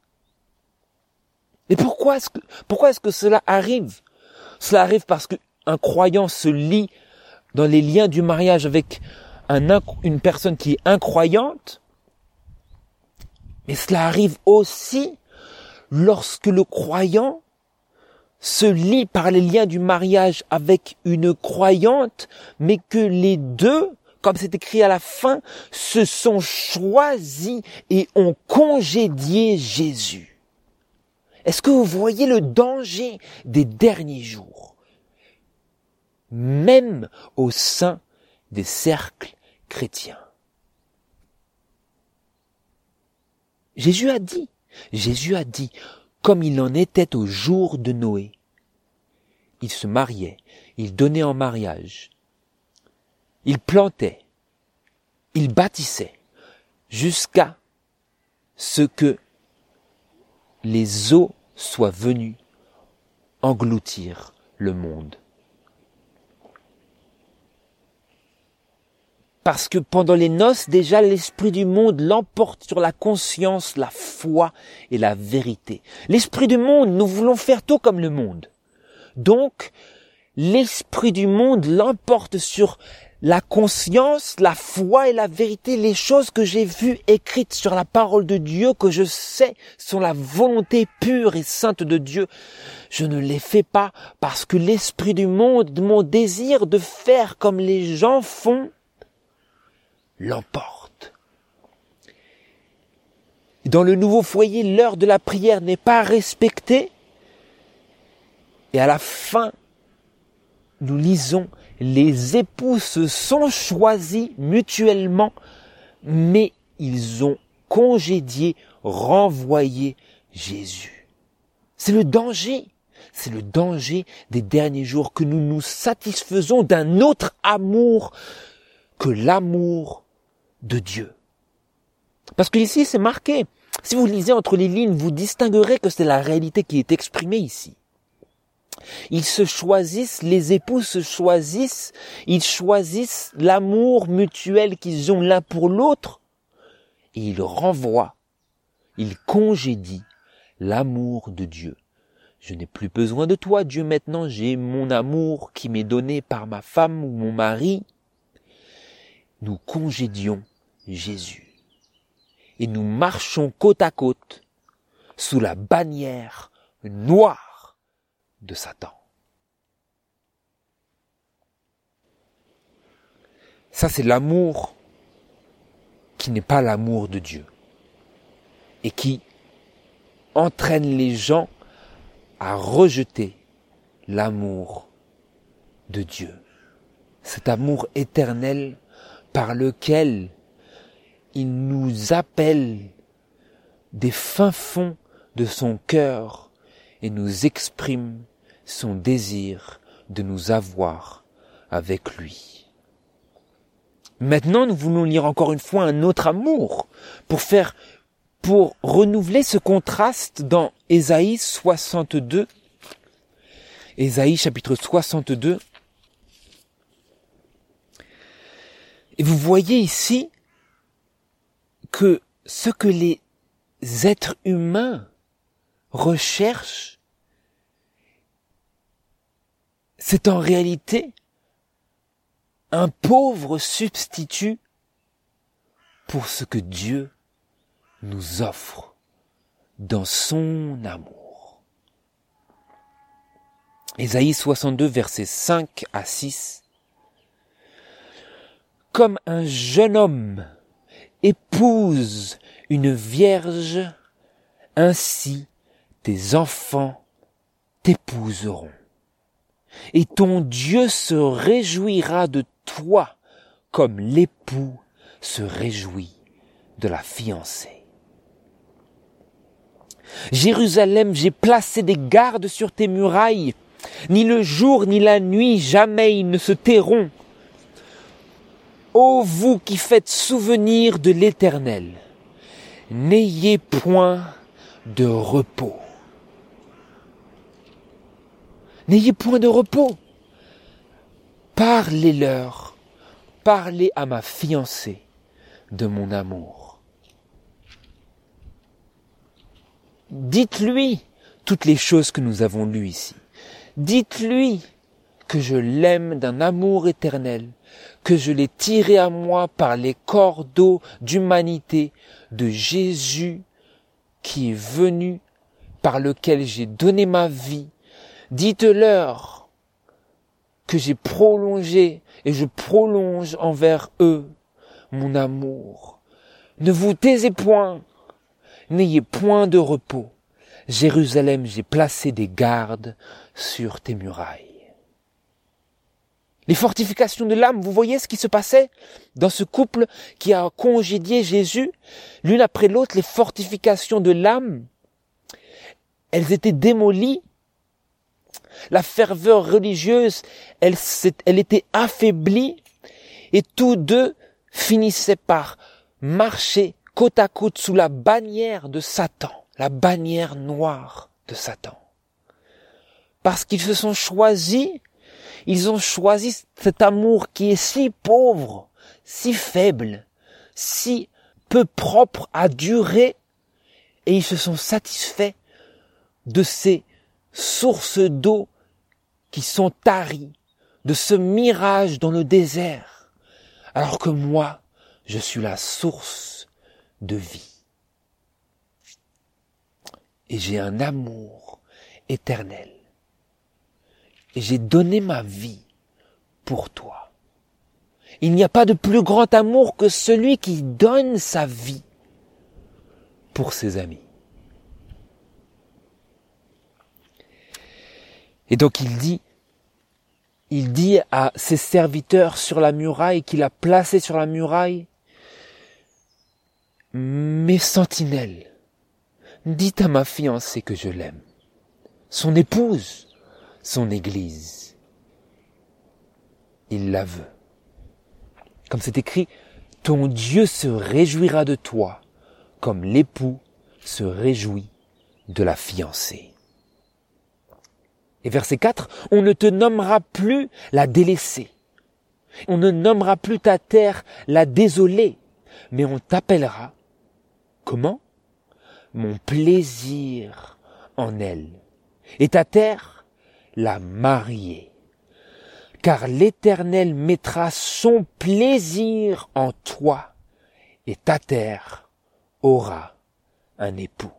S1: Et pourquoi est-ce que, pourquoi est-ce que cela arrive? Cela arrive parce qu'un croyant se lie dans les liens du mariage avec un, une personne qui est incroyante, mais cela arrive aussi lorsque le croyant se lie par les liens du mariage avec une croyante, mais que les deux, comme c'est écrit à la fin, se sont choisis et ont congédié Jésus. Est-ce que vous voyez le danger des derniers jours, même au sein des cercles chrétiens? Jésus a dit, Jésus a dit, comme il en était au jour de Noé. Il se mariait, il donnait en mariage, il plantait, il bâtissait, jusqu'à ce que les eaux soient venues engloutir le monde. Parce que pendant les noces, déjà, l'esprit du monde l'emporte sur la conscience, la foi et la vérité. L'esprit du monde, nous voulons faire tout comme le monde. Donc, l'esprit du monde l'emporte sur la conscience, la foi et la vérité, les choses que j'ai vues écrites sur la parole de Dieu, que je sais sont la volonté pure et sainte de Dieu. Je ne les fais pas parce que l'esprit du monde, mon désir de faire comme les gens font, l'emporte. Dans le nouveau foyer, l'heure de la prière n'est pas respectée. Et à la fin, nous lisons, les époux se sont choisis mutuellement, mais ils ont congédié, renvoyé Jésus. C'est le danger. C'est le danger des derniers jours, que nous nous satisfaisons d'un autre amour que l'amour de Dieu. Parce que ici, c'est marqué. Si vous lisez entre les lignes, vous distinguerez que c'est la réalité qui est exprimée ici. Ils se choisissent, les époux se choisissent, ils choisissent l'amour mutuel qu'ils ont l'un pour l'autre, et ils renvoient, ils congédient l'amour de Dieu. Je n'ai plus besoin de toi, Dieu, maintenant, j'ai mon amour qui m'est donné par ma femme ou mon mari. Nous congédions Jésus et nous marchons côte à côte sous la bannière noire de Satan. Ça, c'est l'amour qui n'est pas l'amour de Dieu et qui entraîne les gens à rejeter l'amour de Dieu. Cet amour éternel par lequel il nous appelle des fins fonds de son cœur et nous exprime son désir de nous avoir avec lui. Maintenant, nous voulons lire encore une fois un autre amour pour faire, pour renouveler ce contraste dans Ésaïe soixante-deux. Ésaïe chapitre soixante-deux. Et vous voyez ici que ce que les êtres humains recherchent, c'est en réalité un pauvre substitut pour ce que Dieu nous offre dans son amour. Ésaïe soixante-deux, versets cinq à six. Comme un jeune homme épouse une vierge, ainsi tes enfants t'épouseront. Et ton Dieu se réjouira de toi comme l'époux se réjouit de la fiancée. Jérusalem, j'ai placé des gardes sur tes murailles. Ni le jour ni la nuit, jamais ils ne se tairont. Ô vous qui faites souvenir de l'Éternel, n'ayez point de repos. N'ayez point de repos. Parlez-leur, parlez à ma fiancée de mon amour. Dites-lui toutes les choses que nous avons lues ici. Dites-lui que je l'aime d'un amour éternel, que je l'ai tiré à moi par les cordeaux d'humanité de Jésus qui est venu, par lequel j'ai donné ma vie. Dites-leur que j'ai prolongé et je prolonge envers eux mon amour. Ne vous taisez point, n'ayez point de repos. Jérusalem, j'ai placé des gardes sur tes murailles. Les fortifications de l'âme, vous voyez ce qui se passait dans ce couple qui a congédié Jésus, l'une après l'autre, les fortifications de l'âme, elles étaient démolies. La ferveur religieuse, elle, elle était affaiblie et tous deux finissaient par marcher côte à côte sous la bannière de Satan, la bannière noire de Satan. Parce qu'ils se sont choisis, ils ont choisi cet amour qui est si pauvre, si faible, si peu propre à durer, et ils se sont satisfaits de ces sources d'eau qui sont taries, de ce mirage dans le désert, alors que moi, je suis la source de vie. Et j'ai un amour éternel. Et j'ai donné ma vie pour toi. Il n'y a pas de plus grand amour que celui qui donne sa vie pour ses amis. Et donc il dit, il dit à ses serviteurs sur la muraille, qu'il a placé sur la muraille, mes sentinelles, dites à ma fiancée que je l'aime, son épouse, son église. Il la veut. Comme c'est écrit, ton Dieu se réjouira de toi, comme l'époux se réjouit de la fiancée. Et verset quatre, on ne te nommera plus la délaissée. On ne nommera plus ta terre la désolée, mais on t'appellera, comment? Mon plaisir en elle. Et ta terre, la mariée. Car l'Éternel mettra son plaisir en toi, et ta terre aura un époux.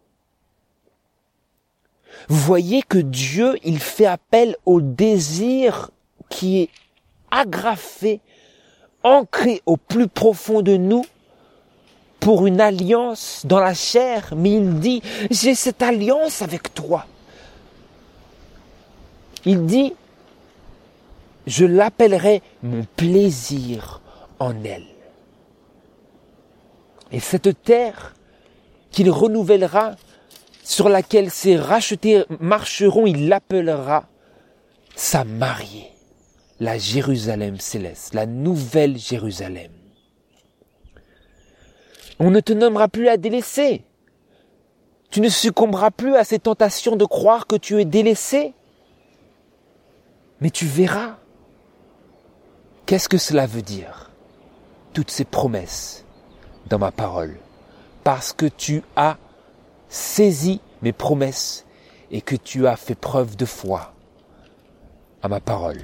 S1: Vous voyez que Dieu, il fait appel au désir qui est agrafé, ancré au plus profond de nous, pour une alliance dans la chair, mais il dit, j'ai cette alliance avec toi. Il dit, je l'appellerai mon plaisir en elle. Et cette terre qu'il renouvellera, sur laquelle ses rachetés marcheront, il l'appellera sa mariée, la Jérusalem céleste, la nouvelle Jérusalem. On ne te nommera plus la délaissée. Tu ne succomberas plus à ces tentations de croire que tu es délaissé. Mais tu verras. Qu'est-ce que cela veut dire? toutes ces promesses dans ma parole, parce que tu as saisi mes promesses et que tu as fait preuve de foi à ma parole.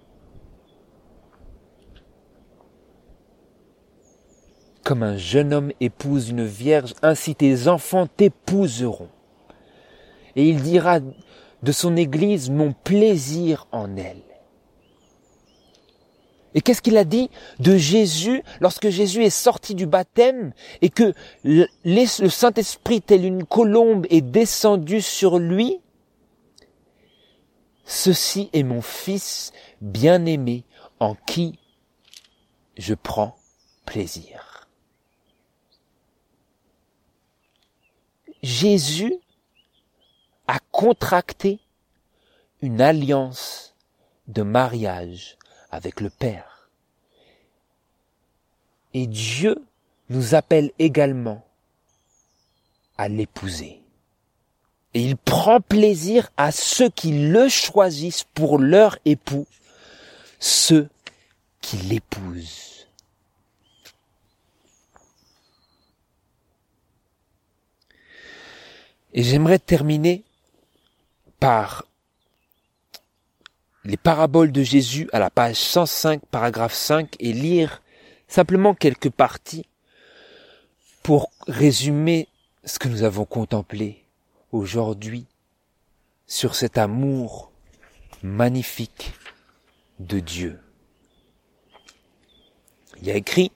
S1: Comme un jeune homme épouse une vierge, ainsi tes enfants t'épouseront. Et il dira de son Église, mon plaisir en elle. Et qu'est-ce qu'il a dit de Jésus lorsque Jésus est sorti du baptême et que le, le Saint-Esprit, tel une colombe, est descendu sur lui? Ceci est mon Fils bien-aimé en qui je prends plaisir. Jésus a contracté une alliance de mariage avec le Père. Et Dieu nous appelle également à l'épouser. Et il prend plaisir à ceux qui le choisissent pour leur époux, ceux qui l'épousent. Et j'aimerais terminer par les paraboles de Jésus à la page cent cinq, paragraphe cinq, et lire simplement quelques parties pour résumer ce que nous avons contemplé aujourd'hui sur cet amour magnifique de Dieu. Il y a écrit: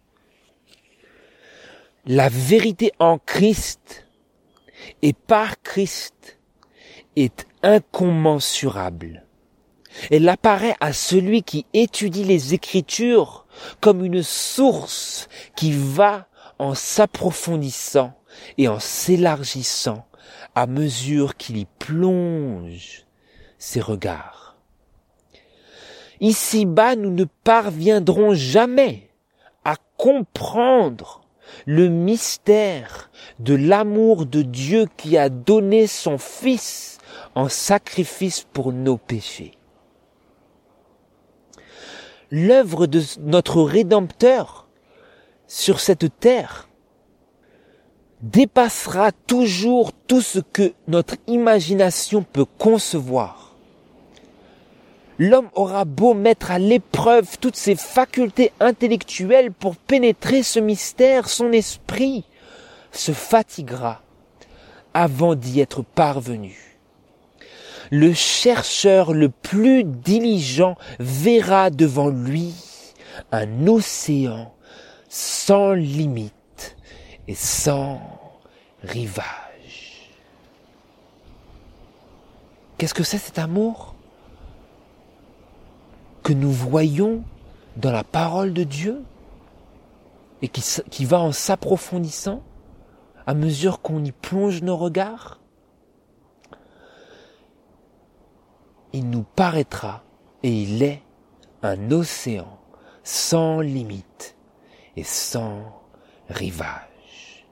S1: la vérité en Christ et par Christ est incommensurable. Elle apparaît à celui qui étudie les Écritures comme une source qui va en s'approfondissant et en s'élargissant à mesure qu'il y plonge ses regards. Ici-bas, nous ne parviendrons jamais à comprendre le mystère de l'amour de Dieu qui a donné son Fils en sacrifice pour nos péchés. L'œuvre de notre Rédempteur sur cette terre dépassera toujours tout ce que notre imagination peut concevoir. L'homme aura beau mettre à l'épreuve toutes ses facultés intellectuelles pour pénétrer ce mystère, son esprit se fatiguera avant d'y être parvenu. Le chercheur le plus diligent verra devant lui un océan sans limite et sans rivage. Qu'est-ce que c'est cet amour que nous voyons dans la parole de Dieu et qui, qui va en s'approfondissant à mesure qu'on y plonge nos regards? Il nous paraîtra, et il est, un océan sans limite et sans rivage.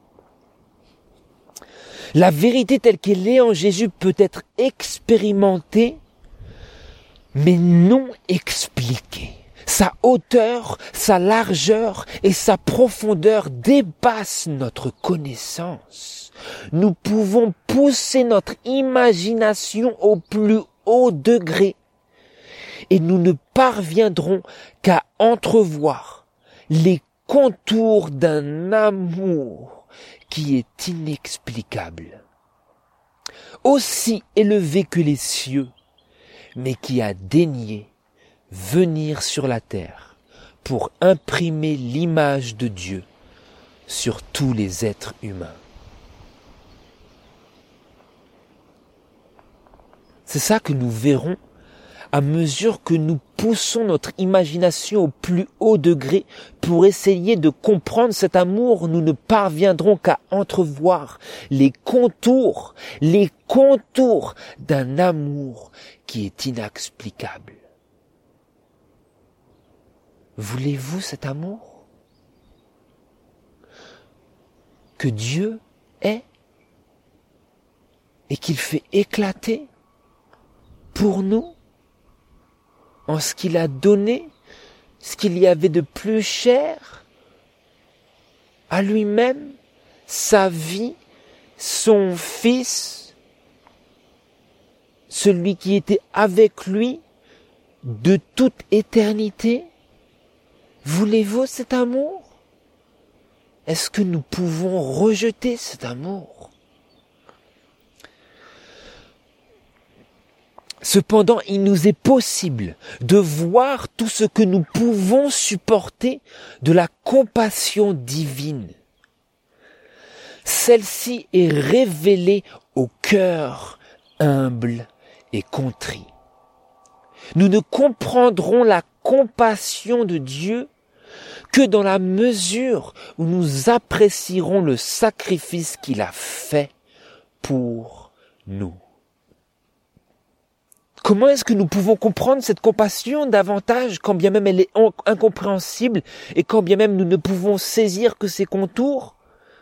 S1: La vérité telle qu'elle est en Jésus peut être expérimentée, mais non expliquée. Sa hauteur, sa largeur et sa profondeur dépassent notre connaissance. Nous pouvons pousser notre imagination au plus haut degré et nous ne parviendrons qu'à entrevoir les contours d'un amour qui est inexplicable. Aussi élevé que les cieux, mais qui a daigné venir sur la terre pour imprimer l'image de Dieu sur tous les êtres humains. C'est ça que nous verrons à mesure que nous poussons notre imagination au plus haut degré pour essayer de comprendre cet amour. Nous ne parviendrons qu'à entrevoir les contours, les contours d'un amour qui est inexplicable. Voulez-vous cet amour que Dieu est et qu'il fait éclater pour nous en ce qu'il a donné ce qu'il y avait de plus cher à lui-même, sa vie, son Fils, celui qui était avec lui de toute éternité. Voulez-vous cet amour? Est-ce que nous pouvons rejeter cet amour? Cependant, il nous est possible de voir tout ce que nous pouvons supporter de la compassion divine. Celle-ci est révélée au cœur humble et contrit. Nous ne comprendrons la compassion de Dieu que dans la mesure où nous apprécierons le sacrifice qu'il a fait pour nous. Comment est-ce que nous pouvons comprendre cette compassion davantage, quand bien même elle est incompréhensible et quand bien même nous ne pouvons saisir que ses contours?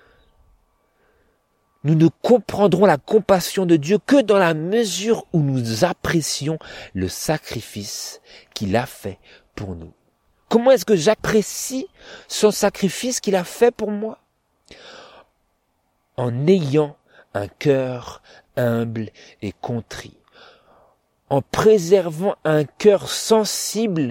S1: Nous ne comprendrons la compassion de Dieu que dans la mesure où nous apprécions le sacrifice qu'il a fait pour nous. Comment est-ce que j'apprécie son sacrifice qu'il a fait pour moi? En ayant un cœur humble et contrit. En préservant un cœur sensible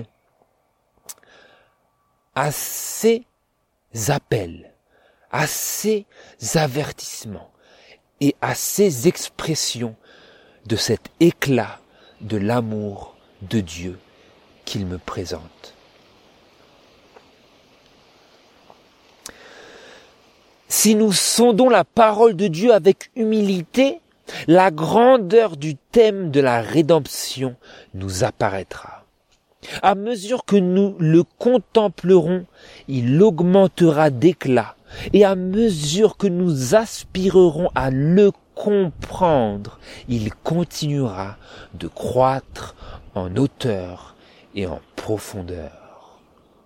S1: à ses appels, à ses avertissements et à ses expressions de cet éclat de l'amour de Dieu qu'il me présente. Si nous sondons la parole de Dieu avec humilité, la grandeur du thème de la rédemption nous apparaîtra. À mesure que nous le contemplerons, il augmentera d'éclat, et à mesure que nous aspirerons à le comprendre, il continuera de croître en hauteur et en profondeur.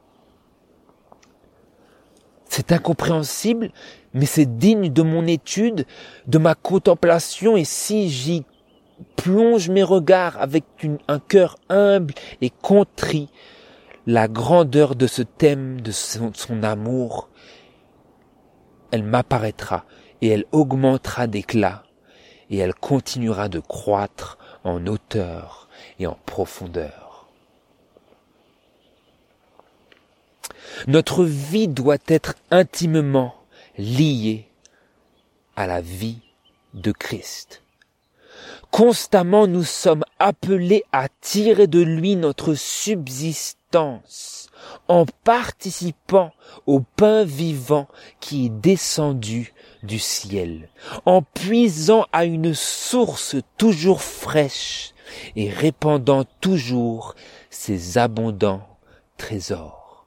S1: C'est incompréhensible, mais c'est digne de mon étude, de ma contemplation, et si j'y plonge mes regards avec une, un cœur humble et contrit, la grandeur de ce thème, de son, son amour, elle m'apparaîtra et elle augmentera d'éclat et elle continuera de croître en hauteur et en profondeur. Notre vie doit être intimement liée à la vie de Christ. Constamment, nous sommes appelés à tirer de lui notre subsistance en participant au pain vivant qui est descendu du ciel, en puisant à une source toujours fraîche et répandant toujours ses abondants trésors.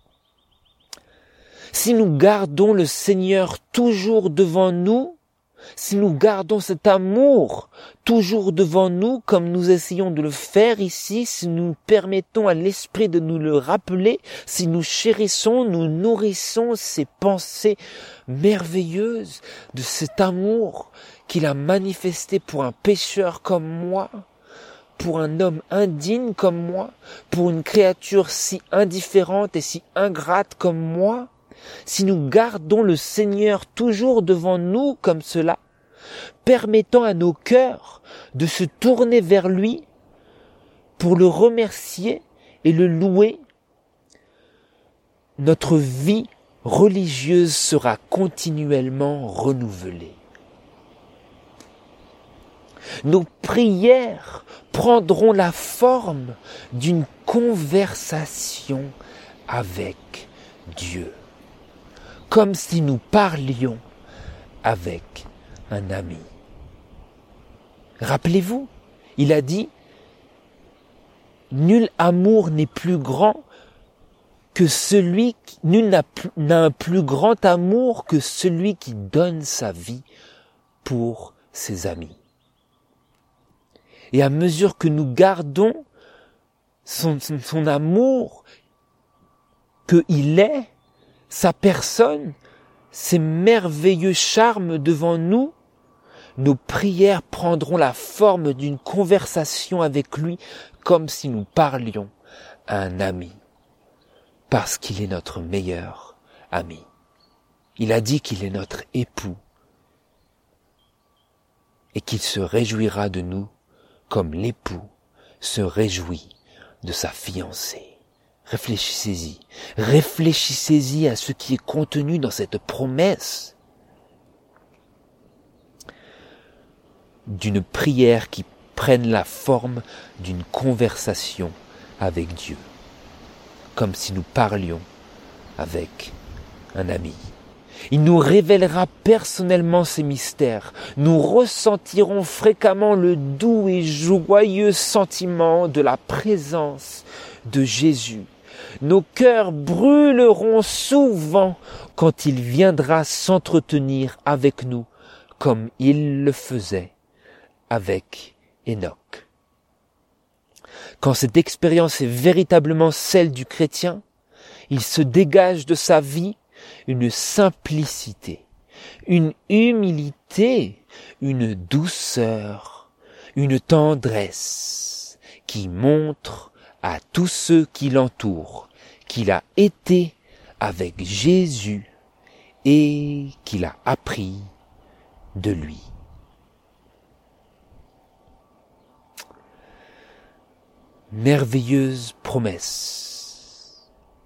S1: Si nous gardons le Seigneur toujours devant nous, si nous gardons cet amour toujours devant nous, comme nous essayons de le faire ici, si nous permettons à l'Esprit de nous le rappeler, si nous chérissons, nous nourrissons ces pensées merveilleuses de cet amour qu'il a manifesté pour un pécheur comme moi, pour un homme indigne comme moi, pour une créature si indifférente et si ingrate comme moi, si nous gardons le Seigneur toujours devant nous comme cela, permettant à nos cœurs de se tourner vers lui pour le remercier et le louer, notre vie religieuse sera continuellement renouvelée. Nos prières prendront la forme d'une conversation avec Dieu, comme si nous parlions avec un ami. Rappelez-vous, il a dit « Nul amour n'est plus grand que celui qui... Nul n'a, n'a un plus grand amour que celui qui donne sa vie pour ses amis. » Et à mesure que nous gardons son, son, son amour, qu'il est, sa personne, ses merveilleux charmes devant nous, nos prières prendront la forme d'une conversation avec lui, comme si nous parlions à un ami. parce qu'il est notre meilleur ami. Il a dit qu'il est notre époux et qu'il se réjouira de nous comme l'époux se réjouit de sa fiancée. Réfléchissez-y, réfléchissez-y à ce qui est contenu dans cette promesse d'une prière qui prenne la forme d'une conversation avec Dieu, comme si nous parlions avec un ami. Il nous révélera personnellement ces mystères. Nous ressentirons fréquemment le doux et joyeux sentiment de la présence de Jésus. Nos cœurs brûleront souvent quand il viendra s'entretenir avec nous, comme il le faisait avec Enoch. Quand cette expérience est véritablement celle du chrétien, il se dégage de sa vie une simplicité, une humilité, une douceur, une tendresse qui montre à tous ceux qui l'entourent qu'il a été avec Jésus et qu'il a appris de lui. Merveilleuse promesse.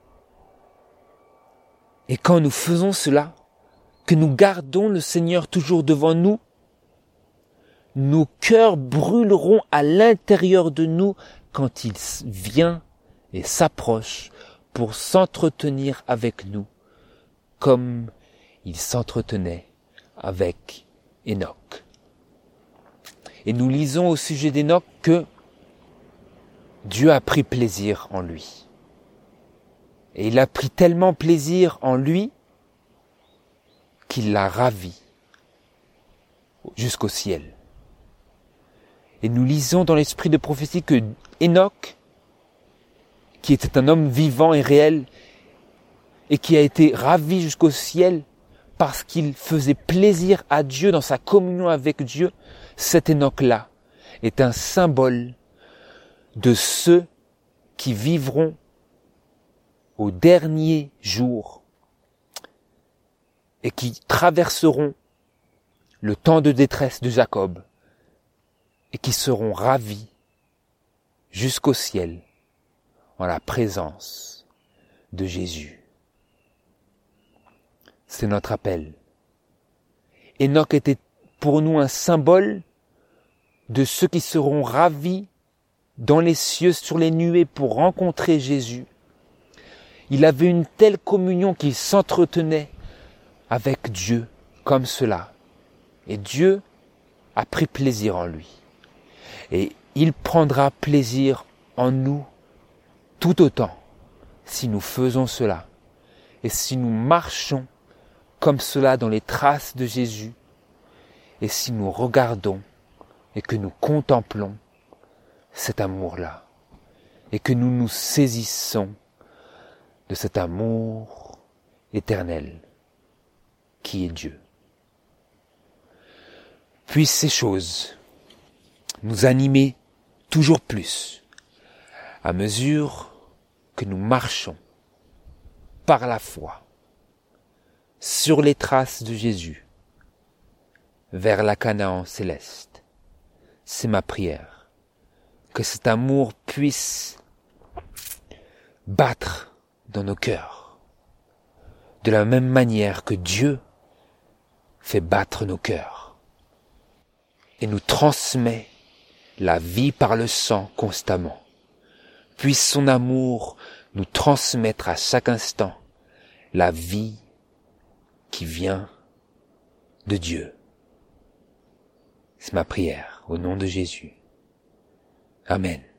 S1: Et quand nous faisons cela, que nous gardons le Seigneur toujours devant nous, nos cœurs brûleront à l'intérieur de nous quand il vient et s'approche pour s'entretenir avec nous, comme il s'entretenait avec Enoch. Et nous lisons au sujet d'Enoch que Dieu a pris plaisir en lui. Et il a pris tellement plaisir en lui qu'il l'a ravi jusqu'au ciel. Et nous lisons dans l'esprit de prophétie que Enoch, qui était un homme vivant et réel, et qui a été ravi jusqu'au ciel parce qu'il faisait plaisir à Dieu dans sa communion avec Dieu, cet Enoch-là est un symbole de ceux qui vivront au dernier jour et qui traverseront le temps de détresse de Jacob et qui seront ravis jusqu'au ciel en la présence de Jésus. C'est notre appel. Enoch était pour nous un symbole de ceux qui seront ravis dans les cieux, sur les nuées, pour rencontrer Jésus. Il avait une telle communion qu'il s'entretenait avec Dieu comme cela. Et Dieu a pris plaisir en lui. Et il prendra plaisir en nous tout autant si nous faisons cela. Et si nous marchons comme cela dans les traces de Jésus. Et si nous regardons et que nous contemplons cet amour-là. Et que nous nous saisissons de cet amour éternel qui est Dieu. Puissent ces choses nous animer toujours plus à mesure que nous marchons par la foi sur les traces de Jésus vers la Canaan céleste. C'est ma prière. Que cet amour puisse battre dans nos cœurs, de la même manière que Dieu fait battre nos cœurs et nous transmet la vie par le sang constamment. Puisse son amour nous transmettre à chaque instant la vie qui vient de Dieu. C'est ma prière au nom de Jésus. Amen.